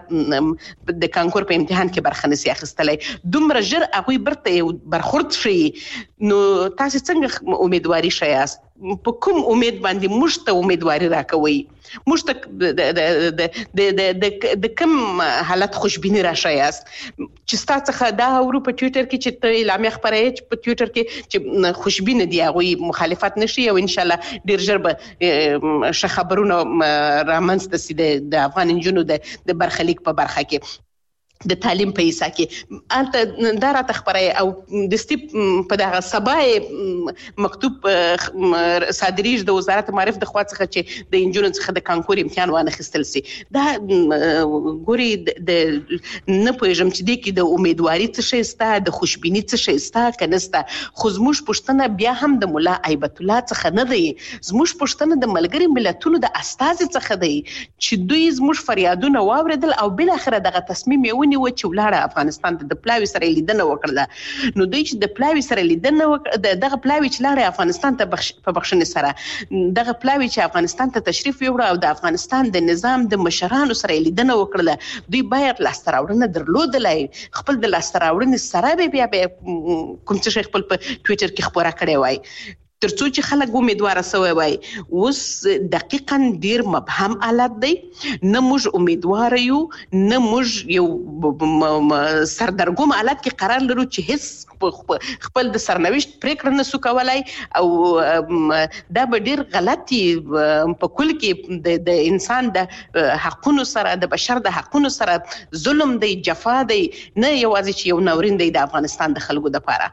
د کانکور په امتحان کې برخه نشي اخیستلای، دومره ژر هغه برته برخورد شي. نو تاسو څنګه امیدواري شایاست؟ په کوم امید باندې موږ ته امیدواري راکوي؟ موږ ته د د د د کوم حالت خوشبینی راشایاست چې تاسو څخه دا ورو په ټوئیټر کې چې ته اعلامیه خبرې چې په ټوئیټر کې چې خوشبینه دی هغه مخالفت نشي او ان شاء الله ډیر ژر به ش خبرونه رامنځته سي د افغان انجونو د برخلیک په برخه کې د تعلیم په حصہ کې انت دا را تخبره او د ستیپ په دغه سبای مکتوب صادریج د وزارت معارف د خوا څخه چې د انجونو څخه د کانکور امتحان وانه خستل سي، دا ګوري د نه پوهیږم چې د کې د امیدواري څه شي ستا د خوشبینی څه شي ستا کنيستا. خو زموږ پښتنه بیا هم د مولا هبت الله څخه نه دی، زموږ پښتنه د ملګری ملتونو د استاذ څخه دی چې دوی زموږ فریادونه واوریدل او بل اخره دغه تصمیم یې و چې ولاړه افغانستان ته د پلاوی سره لیدنه وکړه. نو دوی چې د پلاوی سره لیدنه وکړه، دغه پلاوی چې لاړه افغانستان ته په بخښنې سره دغه پلاوی چې افغانستان ته تشریف وروړ او د افغانستان د نظام د مشرانو سره لیدنه وکړه، دوی باید لاستراوړنه درلودلای، خپل د لاستراوړنې سره بیا کوم څه خپل په ټوئیټر کې خبره کړې وای ترڅو چې خلک امیدوار سوي وای. اوس دقیقاً ډیر مبهم حالت دی، نه موږ امیدوار یو نه موږ یو سردرګم حالت کې قرار لرو چې هیڅ خپل د سرنوشت پریکړه نسو کولای او دا به ډیر غلطي په کل کې د انسان د حقونو سره د بشر د حقونو سره ظلم دی، جفا دی، نه یوازې چې یو نورین دی د افغانستان د خلکو لپاره.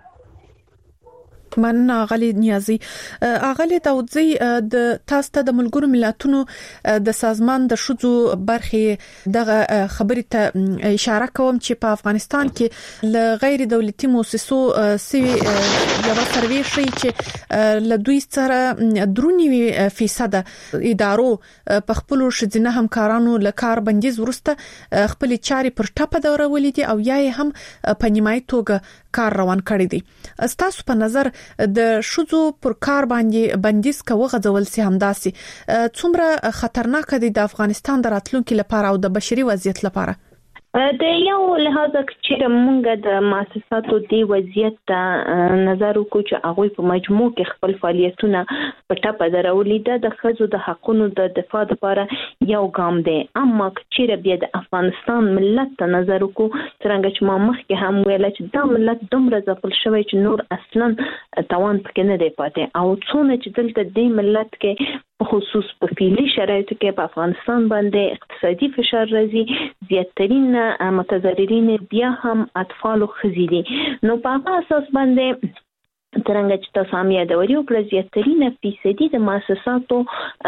من اغلی نیازی اغلی داودزی د تاسو ته د ملګرو ملتونو د سازمان د شذو برخه دغه خبرې ته اشاره کوم چې په افغانستان کې ل غیر دولتي مؤسسو سوي یو سروي شي چې ل دوی سره درونی فیصد ادارو په خپل شذنه همکارانو ل کار بندیز ورسته خپل چاري پر ټاپه دورولې دي او یا هم په نیمای توګه کار روان کړی دي. تاسو په نظر د شذو پر کار باندې بندیز کوي غځول سي همداسي څومره خطرناک دي د افغانستان د راتلونکو لپاره او د بشري وضعیت لپاره؟ د یو لحاظ چې موږ د مؤسساتو د وضعیت نظر وکړو چې هغه په مجموع کې خپل فعالیتونه په ټاپه درولې ده د ښځو د حقوقو د دفاع لپاره یو ګام دی. اما چې بیا د افغانستان ملت ته نظر وکړو څنګه چې ما مخکې هم ویل چې دا ملت دومره ځپل شوی چې نور اصلا توان پکې نه دی پاتې او څونه چې دلته د ملت کې په خصوص په فعلي شرایطو کې په افغانستان باندې اقتصادي فشار راځي زیاترین متضررین بیا هم اطفال او ښځې دي. نو په هغه اساس باندې ترنګ چې تاسو هم یادوري او زیاترین فیصدي د مؤسساتو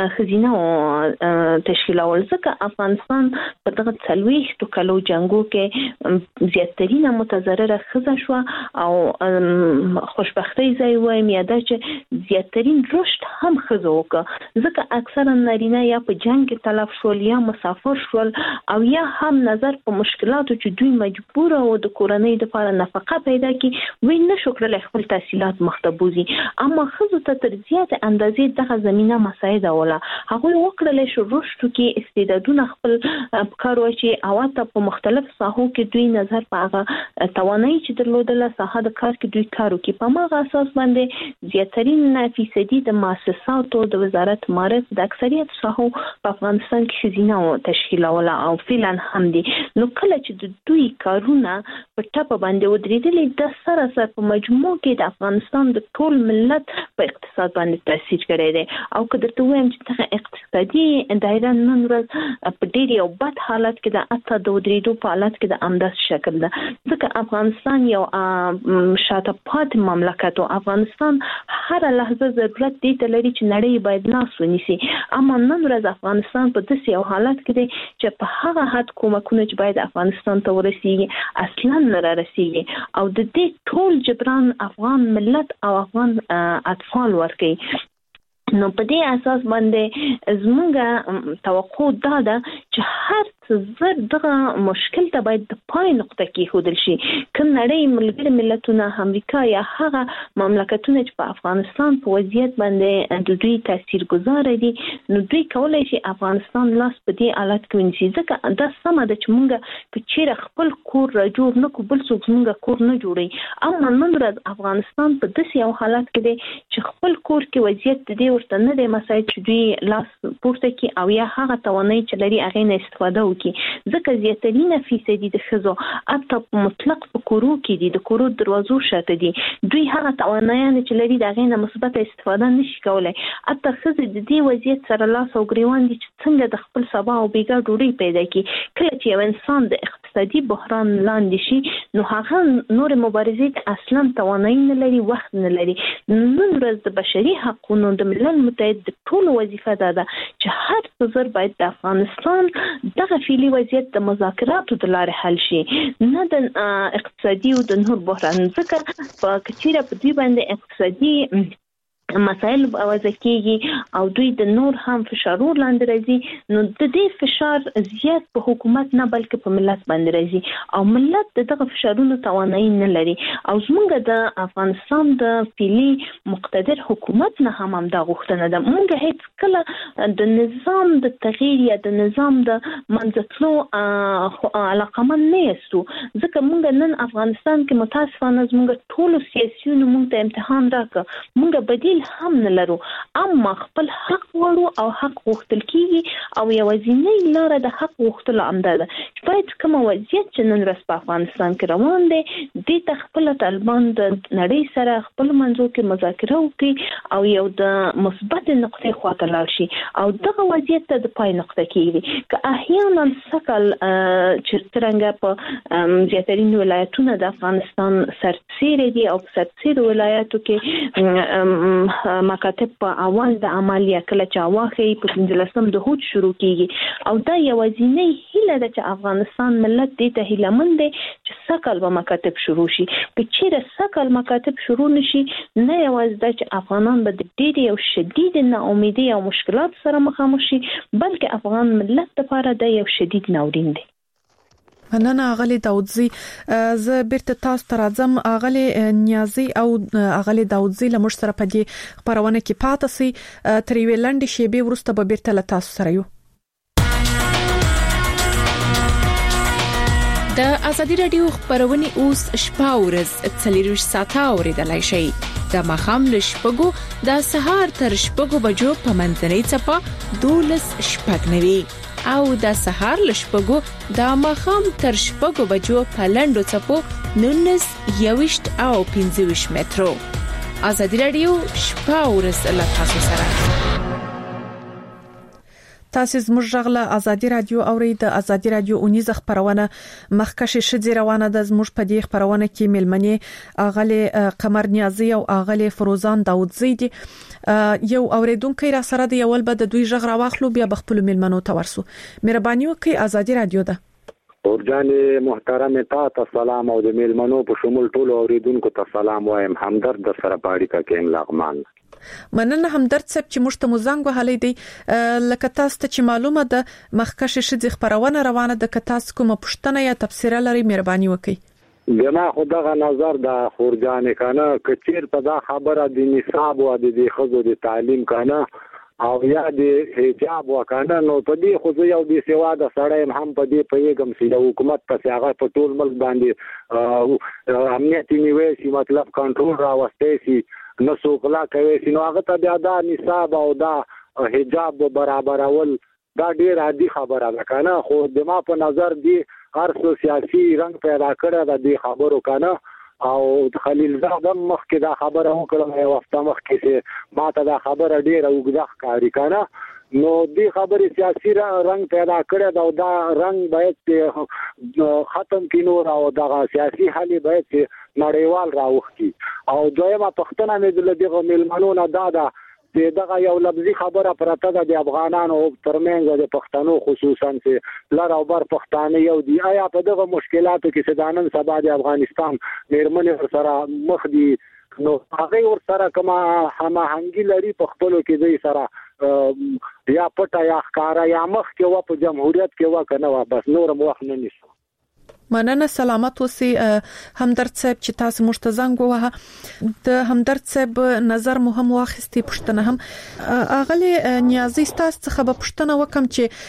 خزینه تشکیلول ځکه افغانستان په دغه څلويختو کلو جنگو کې زیاترین متضرره ښځه شو او خوشبختي ځای وایم یاده چې زیاترین رشد هم ښځو وکړه ځکه اکثرا نارینه یا په جنگ کې تلف شول یا مسافر شول او یا هم نظر په مشکلاتو چې دوی مجبور او د کورنۍ لپاره نفقه پیدا کړي وین نشو کړل خپل تحصیلات مختبوزي. اما خزو ته تر زیات اندازې دغه زمينه مساعده ولا هغه وکړل شو رشد کې استعدادونه خپل کار وشي او ته په مختلف ساحو کې دوی نظر په هغه توانایي چې درلودله ساحه د کار کې دوی کارو کې په ماغه اساس باندې زیاترین فیصدي د مؤسساتو د وزارت معرف د اکثریت ساحو په افغانستان کې خزینه تشکیلول او فعلا هم دي. نو کله چې د دوی کارونه په ټاپه باندې ودرېدل د سره سره په مجموع کې د افغانستان د ټول ملت په اقتصاد باندې تاثیر کړی دی او که درته وایم چې دغه اقتصادي دایره نن ورځ په ډېر یو بد حالت کې د اته د ودرېدو په حالت کې د امداز شکل ده ځکه افغانستان یو شاته پاتې مملکت او افغانستان هر لحظه ضرورت دی ته لري چې نړۍ باید لاس ونیسي. اما نن ورځ افغانستان په داسې یو حالت کې دی چې په هغه حد کومکونه چې باید افغانستان ته ورسیږي اصلا نه رارسیږي او د دې ټول جبران افغان ملت او افغان اطفال ورکي. نو په دې اساس باندې زموږه توقع دا ده چې هر څه دغه مشکل ته باید د پای نقطه کې خودل شي. کوم نړۍ ملګری ملتونه امریکا یا هغه مملکتونه چې په افغانستان په وضعیت باندې د دوی تاثیرګذار دي نو دوی کولای شي افغانستان لاس په دې حالت کې ونیسي ځکه دا سم ده چې موږ په چیرې خپل کور را جوړ نه کو بل څوک موږ کور نه جوړي. اما نن ورځ افغانستان په داسې یو حالت کې دی چې خپل کور کې وضعیت دې ورته نه دی مساعد چې دوی لاس پورته کی او یا هغه توانایي چې لري هغه نه استفاده وکړي ځکه زیاترین فیصدي د ښځو اته مطلق په کورو کې دي د کورو دروازو شاته دي دوی هغه توانایي چې لري د هغه نه مثبت استفاده نشي کولای. اته ښځې د دې وضعیت سره لاس او ګریوان دي چې څنګه د خپل سبا او بیګا ډوډۍ پیدا کړي. کله چې یو انسان د اقتصادي بحران لاندې شي نو هغه نور مبارزې اصلا توانایي نه لري وخت نه لري. نن ورځ د بشري حقوقو د ملل متحد د ټول وظیفه ده چې هر څه زر باید د افغانستان دغه فعلي وضعیت د مذاکراتو د لارې حل شي نه د اقتصادي او د نور بحران ځکه په کچیره په دوی باندې اقتصادي مسائل اوازه کیږي او دوی د نور هم فشارور لاندې راځي نو د دې فشار زیات په حکومت نه بلکې په ملت باندې راځي او ملت دغه فشارونو توانایي نه لري او زموږ د افغانستان د فعلي مقتدر حکومت نه هم هم دا غوښتنه ده. موږ هیڅ کله د نظام د تغییر یا د نظام د منځتلو علاقمند نه یو ځکه موږ نن افغانستان کې متاسفانه زموږ ټول سیاسيونو موږ ته امتحان راکړ موږ بدیل هم نه لرو اما خپل حق وړو او حق غوښتل کیږي او یوازینۍ لاره د حق غوښتلو امده ده چې باید کوم وضعیت چې نن ورځ په افغانستان کې روان دی د تخپل طالبان د نړۍ سره خپل منځو کې مذاکره وکړي او یو د مثبت نقطې خواته لاړ شي او دغه وضعیت ته د پای نقطه کیږي که احیانا سکل چې څنګه په زیاترین ولایتونو د افغانستان سرتسیری دي او په سرتسیری ولایتو کې مکاتب په اول د عملیه کله چې واخی په پنځلسم د هوت شروع کیږي او دا یوازینۍ هیله ده چې افغانستان ملت دې ته هیلهمند دی چې سکل به مکاتب شروع شي. که چیرې سکل مکاتب شروع نشي نه یوازې دا چې افغانان به د ډېرې او شدید ناامیدۍ او مشکلات سره مخامخ شي بلکې افغان ملت لپاره دا یو شدید ناورین دی. مننه اغلی داودزی ز بیرته تاسو ته راځم اغلی نیازي او اغلی داودزی له مشترک په دې خبرونه کې پاتې سي تر یو لنډ شی به ورسته به بیرته له تاسو سره یو د ازادي رادیو خبرونه اوس شپه ورځ څلور ساعته اوریدلای شئ. د مخام لشپګو د سهار تر شپګو بجو په منځنۍ چپه دولس شپږنوي او د سهار لشپګو د مخام تر شپګو بجو په لندو چپو نونس یوشت او پنځوش مترو. ازادي رادیو شپه ورځ له تاسو سره. تاسو زموږ غږ ازادي رادیو اوري. د ازادي رادیو اونیزه خبرونه مخکشه شې روانه د زموږ په دې خبرونه کې ملمنې اغله قمر نیازي او اغله فروزان داوودزی دي. یو اوریدونکو را سره د یول بد دوی غږ راوخلو بیا بخپل ملمنو تورسو. مهرباني وکړئ ازادي رادیو ده. اورجان محترم ته سلام او د ملمنو په شمول ټول اوریدونکو ته سلام وایم. همدرد در سره پاړی کا کېم لغمان. مننه همدرد صاحب چې مشته مزنګ وهلې دی لکه تاسو ته چې معلومه ده مخکشه شې خبرونه روانه د کتاس کوم پښتنه یا تفسیر لري مهرباني وکړئ. بما خدغه نظر د خورجان کنه کچیر په دا خبره د نصاب او د خزو د تعلیم کنه او یا د حجاب وکنه نو په دې خو یو د سیوا د سړی هم په دې پیغام سي د حکومت په هغه په ټول ملک باندې امنیت نیوي سي مطلب کنټرول راوستي سي نو څوکلا کوي نو هغه ته بیا دا نصاب او دا حجاب برابرول دا ډیر عادي خبره ده کنه خو د ما په نظر دی هر سیاسي رنګ پیدا کړی د دې خبرو کنه او خلیل زاده مخکې دا خبره وکړه یو وخت مخکې ما ته دا خبره ډیره وګړه ښکاري کنه نو دې خبرې سیاسي رنګ پیدا کړی دا او دا رنګ باید ختم کینو او دا سیاسي حل باید نړیوال راوختی او دویمه پښتنه مې د دغه ملمنو نه دادا چې دغه یو لفظي خبره پرته ده د افغانانو ترمنځ د پښتنو خصوصا چې لر او بر پښتانه یو دی آیا په دغه مشکلاتو کې سدانن سبا د افغانستان میرمنې سره مخ دي نو هغه ور سره کما هماهنګي لري په خپلو کې دوی سره یا پټه یا ښکارا یا مخ کې و په جمهوریت کې و کنه و بس نور مخ نه نیسو. مننه سلامت اوسئ همدرد صاحب چې تاسو مشتزنګ وه د همدرد صاحب نظر مهم واخستي پښتنه هم اغله نیازي تاسو څخه به پښتنه وکم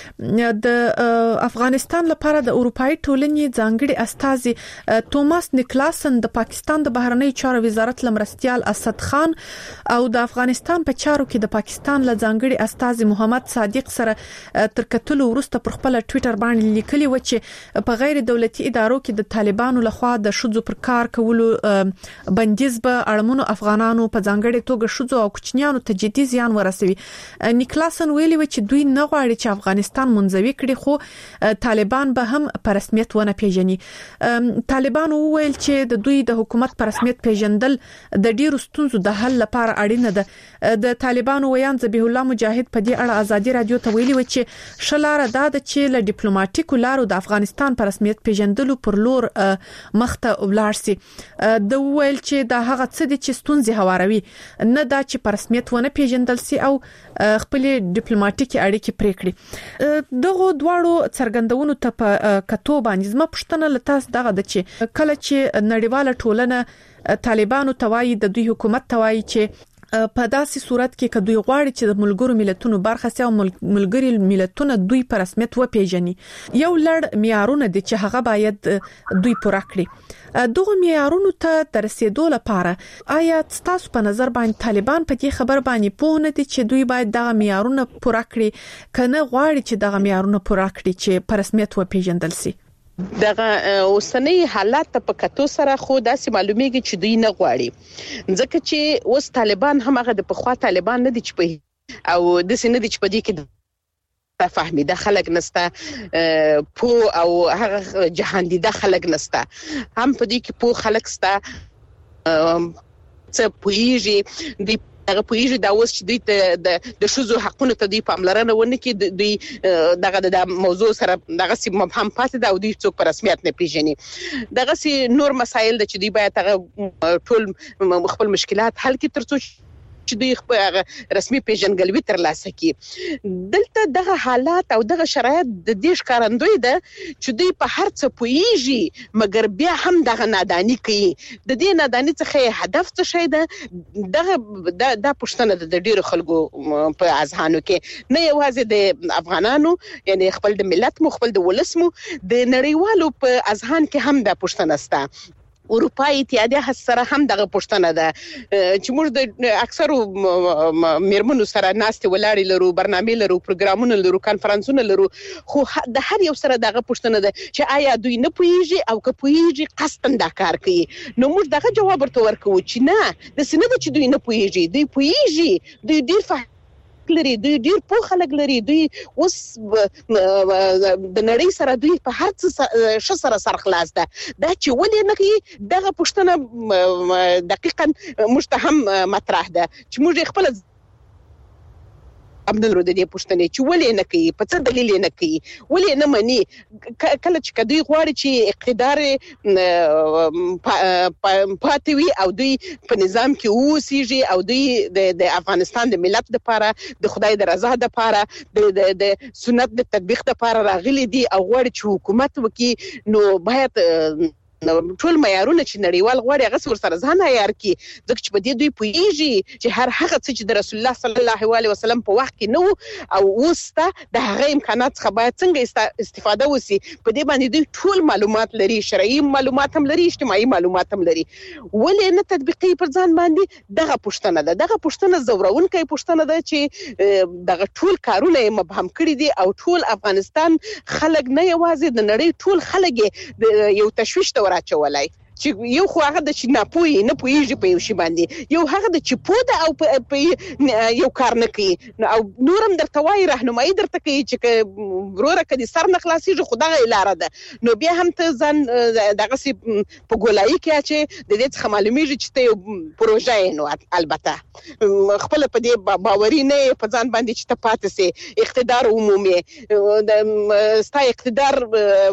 چې د افغانستان لپاره د اروپאי ټولنې ځانګړي استاذ توماس نیکلاسن د پاکستان د بهرنی چارو وزارت لمرستيال اسد خان او د افغانستان په چارو کې د پاکستان له ځانګړي استاذ محمد صادق سره تر کتلو ورسته پر خپل ټوئیټر باندې لیکلي و چې په غیر دولتي ادارو کې د طالبانو لخوا د شذو پر کار کولو بندیز به اړمنو افغانانو په ځانګړي توګه شذو او کوچنیانو ته جدي زیان ورسوي. نیکلاسن ویلي و چې دوی نه غواړي چې افغانستان منځوي کړي خو طالبان به هم په رسمیت ونه پیژني. طالبان وویل چې د دوی د حکومت په رسمیت پیژندل د ډیرو ستونزو د حل لپاره اړینه ده. د طالبانو ویان ذبیح الله مجاهد په دې اړه ازادي رادیو ته ویلي و چې شلاره دا د چې له ډیپلوماټیکو لارو د افغانستان په رسمیت پیژندل پر لور مخته ولاړ سي. د ویل چې دا هغه څه دي چې ستونزې هواروي نه دا چې په رسمیت ونه پیژندل سي او خپل ډیپلوماټیکي اړیکې پرې کړي. دغه دواړو څرګندونو ته په کتو باندې زما پښتنه لتاس دغه د چې کله چې نړیواله ټولنه طالبانو توای د دوی حکومت توای چې په داسې صورت کې کدوې غواړي چې د ملګرو ملتونو برخه سي او ملګری ملتونه دوی په رسمیت و پیژني یو لړ معیارونه دي چې هغه باید دوی پوره کړي. دغه معیارونو ته تر رسیدو لپاره آیا تاسو په نظر باندې طالبان په دې خبر باندې پوه نه دي چې دوی باید دغه معیارونه پوره کړي کنه غواړي چې دغه معیارونه پوره کړي چې په رسمیت و پیژندل سي؟ دغه اوسنۍ حالات په کتو سره خو داسې معلومیږي چې دوی نه غواړي ځکه چې اوس طالبان هم هغه د پخوا طالبان نه دي چې په او د سینې دي چې په دې کې تفاهمي د خلک نسته پو او هغه جهان دي د خلک نسته هم په دې کې پو خلک سته څه پویږي د هغه پویږي دا اوس چې دوی د د شذو حقونو ته دی پاملرنه ونه کې دوی دغه د موضوع سره دغه سي مبهم پاتې دا دوی څوک په رسمیت نه پیژني دغه سي نور مسایل د چې دوی باید هغه ټول خپل مشکلات حل کړي ترڅو چې دوی خپل رسمي پیژنګلوي ترلاسه کړي. دلته دغه حالات او دغه شرایط د دې ښکارندوی ده چې دوی په هر څه پوهیږي مګر بیا هم دغه نادانی کوي. د دې نادانی څخه هدف څه شي ده؟ دغه د پښتنه د ډیرو خلکو په اذهانو کې نه یوازې د افغانانو یعنی خپل د ملت مو خپل د ولس مو د نړیوالو په اذهان کې هم د پښتنه ستا. اروپای اتحادیه سره هم دغه پښتنه ده چې موږ د اکثرو میرمنو سره ناستې ولاړې لرو، برنامه لرو، پروګرامونه لرو، کانفرنسونه لرو، خو د هر یو سره دغه پښتنه ده چې آیا دوی نه پوهیږي او که پوهیږي قصدن دا کار کوي. نو موږ دغه جواب ورته ورکوو چې نه، د سینه د چې دوی نه پوهیږي، دوی پوهیږي، دوی ډیر فهم لري، دوی ډیر په خلک لري، دوی اوس د نړۍ سره دوی په هر څه ش سره سرخلاص ده. دا چې ولې نه کوي دغه پښتنه دقیقاً مشتهم مطرح ده چې موږ خپل ابن لرو د دې پښتنې چې ولې نه کوي، په څه دلیل نه کوي، ولې نه مني. کله چې دوی غواړي چې اقتدار پاتې وي او دوی په نظام کې اوسېږي او دوی د افغانستان د ملت لپاره د خدای د رضا لپاره د سنت د تطبیق لپاره راغلي دي او غواړي چې حکومت وکړي، نو باید ټول معیارونه چې نړیوال غواړي هغه ور سره ځان عیار کړي. ځکه چې په دې دوی پوهیږي چې هر هغه څه چې د رسول الله صلی الله علیه وسلم په وخت کې نو او وسته د هغه امکانات څخه باید څنګه استفاده وسی. په دې باندې دوی ټول معلومات لري، شرعي معلومات هم لري، اجتماعي معلومات هم لري. ولې نه تطبیقي پر ځان باندې دغه پښتنه ده. دغه پښتنه زورونکې پښتنه ده چې دغه ټول کارونه مبهم کړی دي او ټول افغانستان خلک نه یوازې د نړۍ ټول خلک یو تشویش راچولای چې یو خو هغه د چې نه پوي نه پويږي په یو شی باندې، یو هغه د چې پوده او په یو کار نه کوي او نورم درته وایي راهنمایي درته کوي چې وروره کدي سر نه خلاصيږي خدای لاره ده. نو بیا هم ته ځان دغه سي په ګولایي کې چې د دې څخه معلومیږي چې ته یو پروژه نو البته خپل په دې باوري نه په ځان باندې چې ته پاتې سي اقتدار عمومي د ستا اقتدار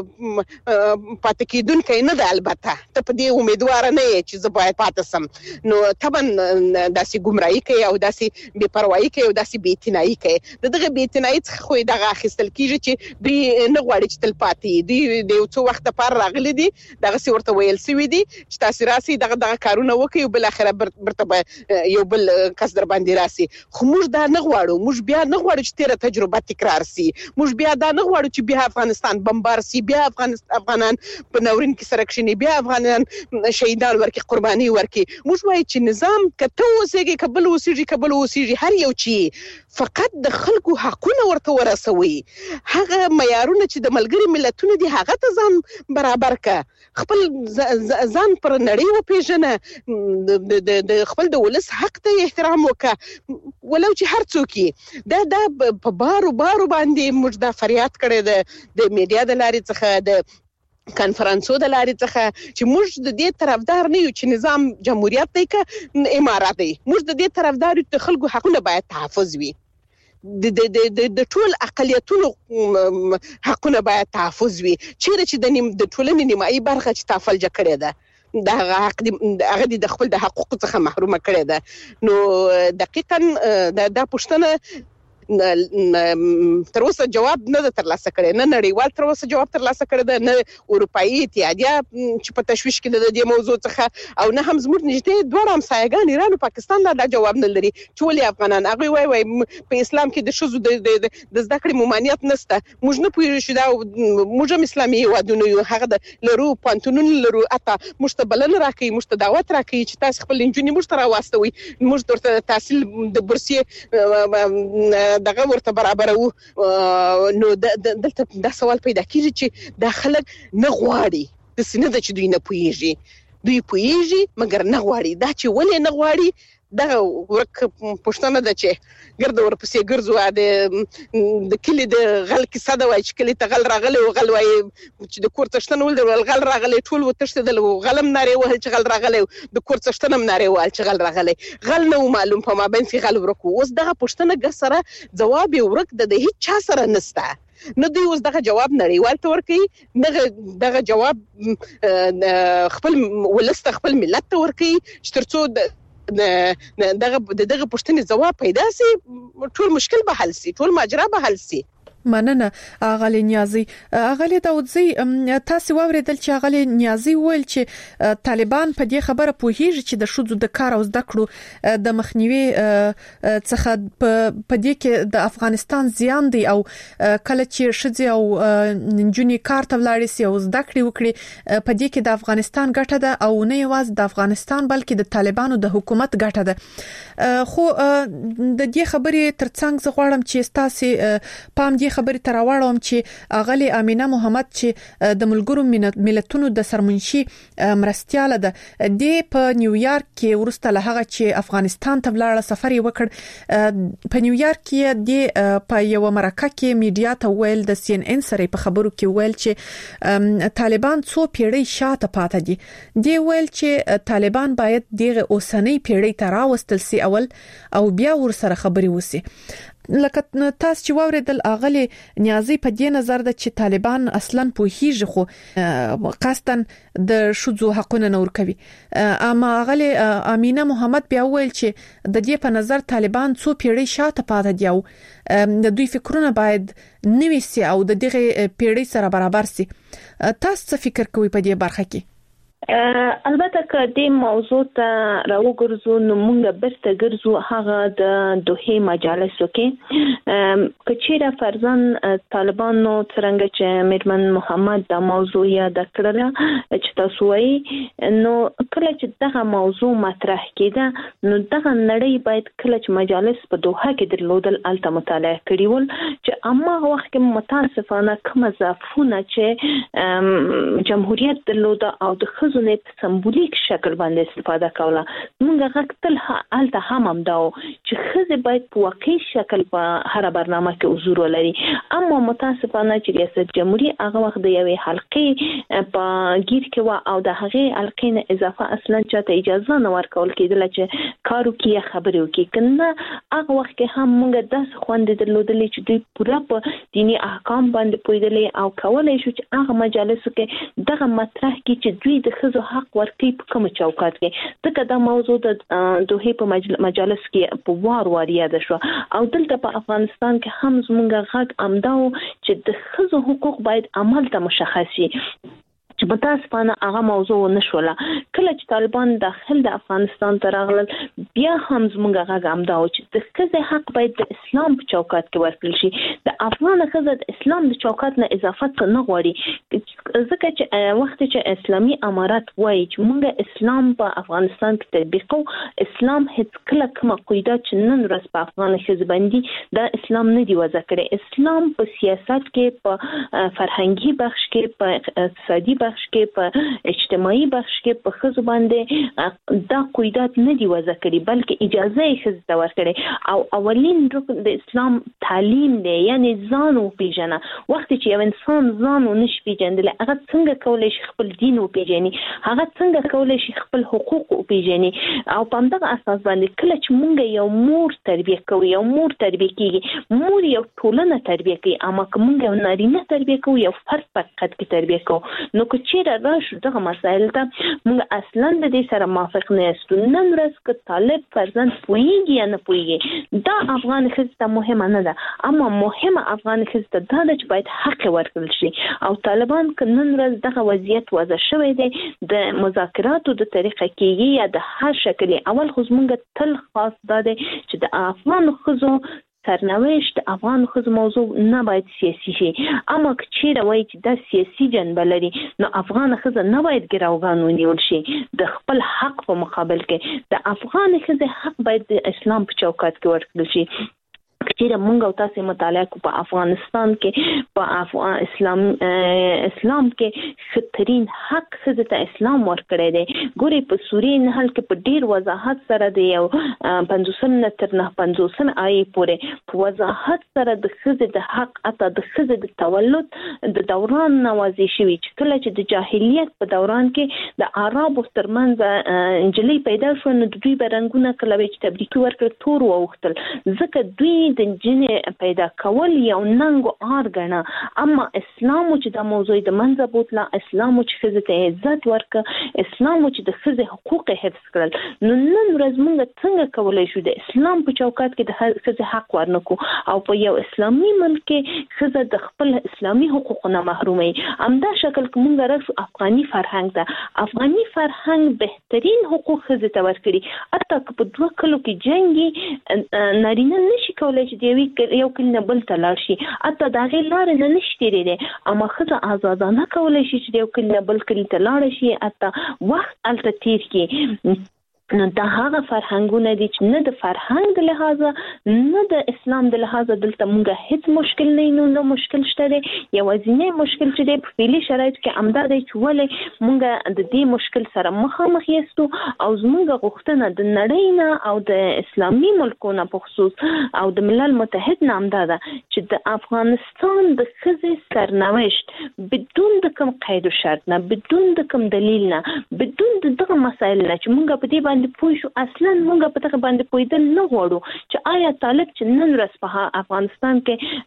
پاتې کېدونکې نه ده. البته ته دې امیدوار نه یې چې زه باید پاتې سم، نو طبعا داسې ګمراهي کوي او داسې بې پروايي کوي او داسې بې اعتنایي کوي. د دغه بې اعتنایي څخه خو دغه اخیستل کیږي چې دوی نه غواړي چې تل پاتې دوی د یو څو وخت لپاره راغلي دي، دغه څه ورته ویل سوي دي چې تاسو راسي دغه دغه کارونه وکړي او بل اخره برته یو بل کس در باندې راسي. خو موږ دا نه غواړو، موږ بیا نه غواړو چې تیره تجربه تکرار سي، موږ بیا دا نه غواړو چې بیا افغانستان بمبار سي، بیا افغانان په ناورین کې سره کښیني، بیا افغانان شهیدان ورکي، قرباني ورکي. موږ وایي چې نظام کته اوسېږي کبل اوسېږي کبل اوسېږي هر یو چی فقط د خلکو حقونه ورته ورسوي. هغه معیارونه چې د ملګری ملتونو دي هغه ته ځان برابر کا، خپل ځان پر نړۍ وپیژنه، د خپل د ولس حق ته احترام وکا ولو چې هر څوک دا دا په بارو بارو باندې موږ دا فریاد کړی ده د میډیا د لارې څخه، د کانفرنسو د لارې څخه چې موږ د دې طرفدار نه یو چې نظام جمهوریت دی که امارات دی. موږ د دې طرفدار یو چې خلکو حقونه باید تحفظ وي، د د د د ټول اقلیتونو حقونه باید تحفظ وي. چیرې چې د د ټولنې نیمایي برخه چې تافلجه کړې ده د هغه حق هغه د خپل د حقوق څخه محرومه کړې ده. نو دقیقاً دا پښتنه تر اوسه جواب نه ترلاسه کړي، نه نړیوال تر اوسه جواب ترلاسه کړي ده، نه اروپאי اتحادیه چې په تشویش کې د دې موضوع څخه، او نه هم زموږ نږدې دوه همسایګان ایران او پاکستان لا جواب نه لري چې ولې افغانان هغه وای وای په اسلام کې د شذو د د زده کړې ممانعت نشته. موږ نه پوهیږو چې دا موږ هم اسلامي هیوادونه یو، هغه د لرو پانتونون لرو، اته موږ ته بلنه راکړي، موږ ته دعوت راکړي چې تاسو خپل انجونی موږ ته راوستوي، موږ ورته تحصیل د بورسیه دغه ورته برابرو. نو دلته دا سوال پیدا کیږي چې دا خلک نه غواړي، د سینه د چې دوی نه پوهیږي، دوی پوهیږي مګر نه غواړي. دا چې ولې نه غواړي دا ورک پښتنه ده چې ګرد ورپسې ګرځو د د کلی د غل کیسه ده، وای چې کلی ته غل راغلی او غل وای چې د کور څښتن ول د غل راغلی ټول وتښتېدل، غلم نارې وهل چې غل راغلی، د کور څښتن هم نارې وهل چې غل راغلی، غل نه معلوم په مابین کې غل ورکو. اوس دغه پښتنه ګر سره جواب ورک د هیڅ چا سره نسته، نه دوی اوس دغه جواب نړیوال ته ورکوي، نه دغه جواب خپل ولست خپل ملت ته ورکوي چې ترڅو دغه دغه پوښتنې جواب پیدا سي ټول مشکل به حل سي ټول ماجرا به حل سي. مننه اغلی نیازي. اغلی داودزی تاسو واوریدل چې اغلی نیازي ویل چې طالبان په دې خبره پوهیږي چې د شذو د کار او زده کړو د مخنیوي څخه په دې کې د افغانستان زیان دی او کله چې شذي او نجونی کار ته ولاړ سي او زده کړې وکړي په دې کې د افغانستان ګټه ده او نه یوازې د افغانستان بلکې د طالبانو د حکومت ګټه ده. خو د دې خبرې ترڅنګ زه غواړم چې تاسو پام دې خبرې تر راوړم چې اغلی امینه محمد چې د ملګرو ملتونو د سرمنشي مرستياله ده د په نیویارک کې ورسته له هغه چې افغانستان ته ولاړ سفر وکړ په نیویارک کې د په یو مرکه کې میډیا ته ویل د سی ان ان سره په خبرو کې ویل چې طالبان څو پیړۍ شاته پاتې دي. دی ویل چې طالبان باید دغه اوسنۍ پیړۍ ته راوستل سي اول او بیا ور سره خبري وسی. لکه تاسو چې واوریدل اغلی نیازي په دې نظر ده چې طالبان اصلا پوهیږي خو قصدن د شذو حقونه نور کوي. اما اغلی امینه محمد بیا ویل چې د دې په نظر طالبان څو پیړۍ شاته پاتې دي او د دوی فکرونه باید نوي سي او د دغه پیړۍ سره برابر سي. تاسو څه فکر کوئ په دې برخه کې؟ البته که د موضوع ته راوګرځو نو موږ برته ګرځو هغه د دوه مجالسو کې کچېره فرضاً طالبانو څنګه چې میرمن محمد د موضوع یاد کړله چې تاسو وایي نو کله چې دغه موضوع مطرح کېده نو دغه نړۍ باید کله چې مجالس په دوحه کې درلودل الته مطالعه کړي ول چې اما وخت کې متاسفانه کوم ضعفونه چې جمهوریت درلوده او د خزونه په سمبولیک شکل باندې استفاده کوله موږ غوښتل الته هم هم دا چې خزه باید په واقعي شکل په هر برنامه کې حضور ولري. اما متاسفانه چې ریاست جمهوریت هغه وخت د یوې حلقې په گیر کې و او د هغه حلقې نه اضافه اصلا چاته اجازه نه ورکول کېدل چې کارو کې خبرې وکړي. کنه هغه وخت کې هم موږ داس خوندې درلودلې چې دوی پوره په دینی احکام باندې پویدلې او کولای شو چې هغه مجالسو کې دغه مطرح کې چې دوی د خزو حق ورکړي په کوم چوکاټ کې ځکه دا موضوع د دوه په مجالس کې په وار وار یاد شو او دلته په افغانستان کې هم زمونږ غږ امداو چې د خزو حقوق باید عمل ته مشخص شي چې متاسفانه هغه موضوع نشوله. کله چې طالبان داخل د افغانستان ته راغلل بیا هم زموږ غږ امداو چې د ښځې حق باید د اسلام په چوکاټ کې ورکړل شي. د افغان ښځه د اسلام د چوکاټ نه اضافه څه نه غواړي ځکه چې وخت چې اسلامي امارات وایي چې موږ اسلام په افغانستان کې تطبیقو اسلام هیڅ کله کومه قاعده چې نن ورځ په افغان ښځې باندې دا اسلام نه دی وضع کړی. اسلام په سیاست کې په فرهنګي بخش کې په اقتصادي بخش کې په اجتماعي بخش کې په خزو باندې دا قاعدات نه دی وضع کړي بلکې اجازه یې خزو ته ورکړي او اولین رکن د اسلام تعلیم دی یعنی ځان او پیژنه. وخت چې یو انسان ځان او نش پیژندل هغه څنګه کولای شي خپل دین او پیژني هغه څنګه کولای شي خپل حقوق او پیژني او په همدغه اساس باندې کله چې مونږ یو مور تربیه کوو یو مور تربیه کیږي مور یو ټولنه تربیه کوي اما که مونږ یو نارینه تربیه کوو یو فرد په حقیقت کې تربیه کوو نو چیرې راشو دغه مسایل ته موږ اصلا د دې سره موافق نه یو. نن ورځ که طالب فرزند پوهیږي یا نه پوهیږي دا افغان ښځې ته مهمه نه ده اما مهمه افغان ښځې ته دا ده چې باید حق ورکړل شي او طالبان که نن ورځ دغه وضعیت وضع شوی دی د مذاکراتو د طریقه کېږي یا د هر شکل اول خو زموږ تل خاص دا دی چې د افغان ښځو سرنوشت افغان ښځو موضوع نه باید سیاسي شي اما که چیرې وایي چې دا سیاسي جنبه لري نو افغان ښځه نه باید ګروګان ونیول شي. د خپل حق په مقابل کې د افغان ښځې حق باید د اسلام په چوکاټ کې ورکړل شي. چیرې مونږ او تاسو مطالعه کو په افغانستان کې په افغان اسلام اسلام کې خترین حق څه ته اسلام ورکړی دی. ګوري په سورې نحل کې په ډیر وضاحت سره دی یو پنځوسم تر نه پنځوسم آیې پورې په وضاحت سره د ښځې د حق اته د ښځې د تولد د دوران نوازي شوی چې کله چې د جاهلیت په دوران کې د عربو ترمنځ انجلۍ پیدا شو نو دوی برنګونه کله چې تبریکي ورکړ تور ووختل ځکه دوی د جنې پیدا کول یو ننګ او ار غنا اما اسلام چې د موضوع د منځ بوتله اسلام اسلام چې خزه ته عزت ورکړ، اسلام چې د خزه حقوق حفظ کړل. نو نن ورځ موږ څنګه کولای شو د اسلام په چوکاټ کې د خزه حق ورنکو او په یو اسلامي ملک کې خزه د خپل اسلامي حقوقو نه محرومي؟ امدا شکل کومه راځو افغاني فرهنګ ده، افغاني فرهنګ بهترین حقوق خزه ته ورکړي. اته په دوه کلو کې جنگي نارینه نشي کولای چې دی یو کله بل ته لاړ شي، اته دا غیر لار نه نشته لري، اما خزه آزادانه کولای شي چې یو کله بل کله ته لاړ شي، اته وخت الته تیر کې. نو دا هغه فرهنګونه دي چې نه د فرهنګ د لحاظه نه د اسلام د لحاظه دلته مونږه هیڅ مشکل نه نو نو مشکل شته دی. یوازینی مشکل چې د فعلی شرایط کې امدا دی چې ولې مونږه د دې مشکل سره مخامخ یاستو او زمونږه غوښتنه د نړۍ نه او د اسلامي ملکونو په خصوص او د ملل متحد نه امدا ده چې د افغانستان د خزې سرنوشت بدون د کوم قید او شرط نه، بدون د کوم دلیل نه، بدون دغه مسایل نه چې مونږه په دې باندې پوه شو. اصلا موږ په دغه باندې پوهیدل نه غواړو چې آیا طالب چې نن ورځ په افغانستان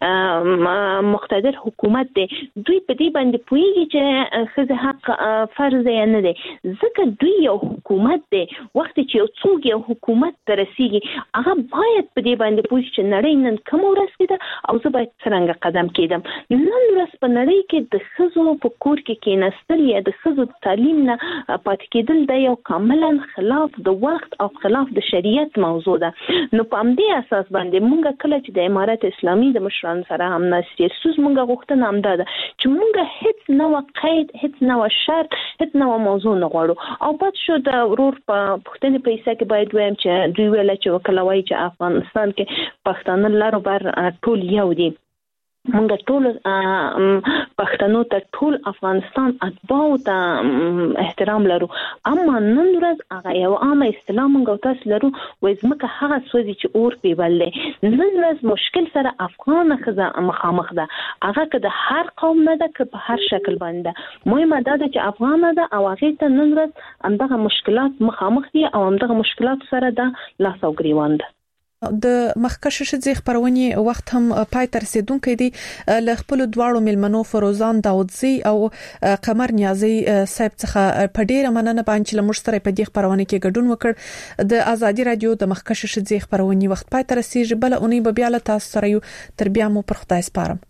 کې مقتدر حکومت دی دوی په دې باندې پوهیږي چې خزه حق فرض یا نه دی، ځکه دوی یو حکومت دی. وخت چې یو څوک یو حکومت ته رسیږي هغه باید په دې باندې پوه شي چې نړۍ نن کوم ورځ کې ده او زه باید څنګه قدم کېدم. نن ورځ په نړۍ کې د ښځو په کور کې کېناستل یا د ښځو تعلیم نه پاتې کېدل د یو کاملا خلاف د وخت او خلاف د شریعت موضوع ده. نو په همدې اساس باندې مونږ کله چې د امارات اسلامي د مشرانو سره هم ناستې سوز مونږ غوښتنه هم ده چې مونږ هیڅ نو قید، هیڅ نو شرط، هیڅ نو موضوع نه غواړو. او پات شو د ورور په پښتنې پیسې کې باید وایم چې دوی ویل چې وکلوي چې افغانستان کې پښتانه لارو بر ټول یو دي. مونږ ټول پښتنو ته ټول افغانستان اتباو ته احترام لرو، اما نن ورځ هغه یو عامه اصطلاح مونږ تاسو لرو وایي ځمکه هغه سوځي چې اور پې بل دی. نن ورځ مشکل سره افغان ښځه مخامخ ده، هغه که د هر قوم نه ده که په هر شکل باندې ده، مهمه دا ده چې افغانه ده او هغې ته نن ورځ همدغه مشکلات مخامخ دي او همدغه مشکلات سره ده لاس او ګریوان ده. د مخکشه شذې خبرونه وخت هم پای تر رسیدونکې دي. ل خپل دواړو ملمنو فروزان داودزی او قمر نیازی صاحب څخه په ډیره مننه باندې لمر سره په دې خبرونه کې ګډون وکړ. د ازادي رادیو د مخکشه شذې خبرونه وخت پای تر رسیدي، بل اونۍ به بیا له تاسو سره یو تر بیا مو پر خدای سپارم.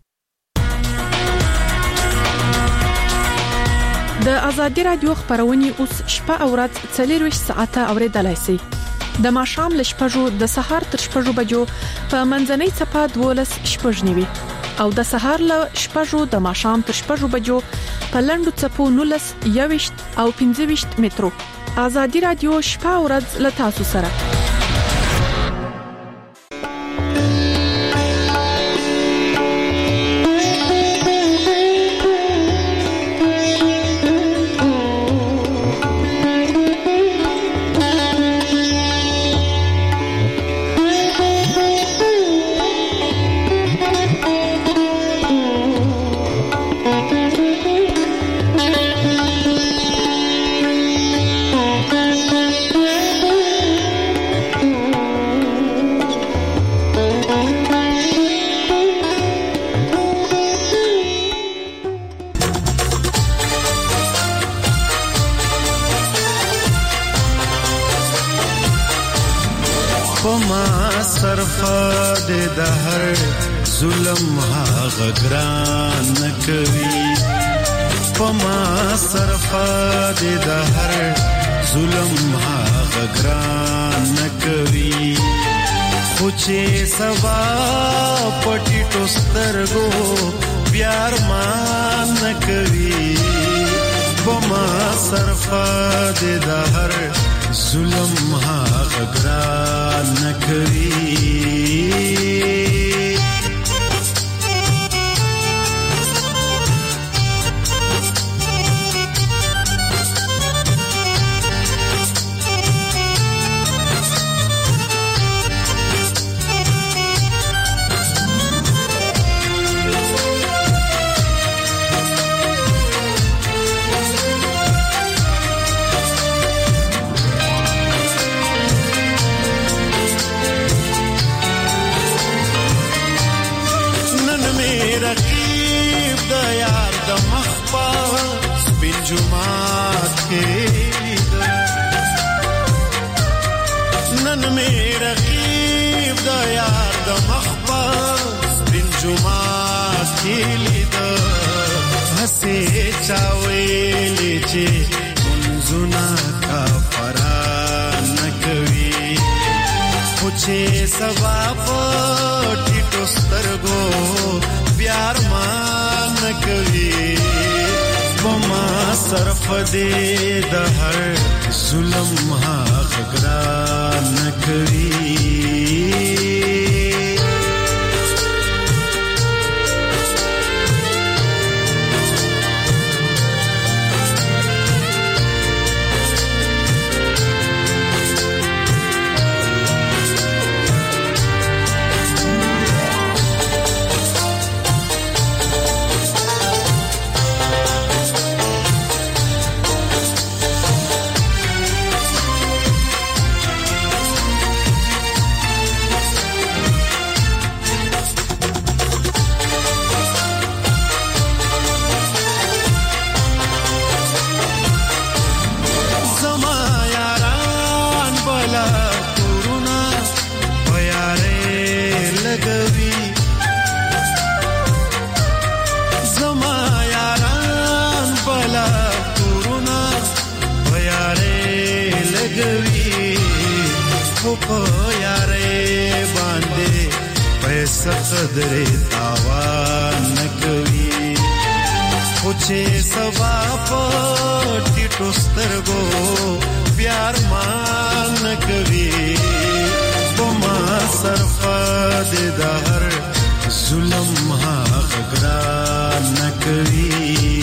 د ازادي رادیو خبرونه اوس شپه او ورځ څلور ساعته اوریدلای شئ. د ماښام ل شپږو د سهار تر شپږو بجو په منځنۍ صفه دولس شپږ نیوي او د سهار ل شپږو د ماښام تر شپږو بجو په لندو صفو نولس یويشت او پنځه ویشت مترو. ازادي رادیو شپه او ورځ ل تاسو سره. ظلم هغه ګران نکوي پما صرفه د هر ظلم هغه ګران نکوي خو چې سبا پټي ټوسترګو پیار مان نکوي پما صرفه د هر ظلم هغه ګران نکوي. چاویلې چې منځونه کفران کوي خو چې سبا پټو سترګو پیار مان کوي وما صرف دې د هر ظلم حق ګران کوي صدرې تاوان نکوي خو چې سبا پټو سترګو پیار مان نکوي وما صرف دې د هر ظلم حق ګران نکوي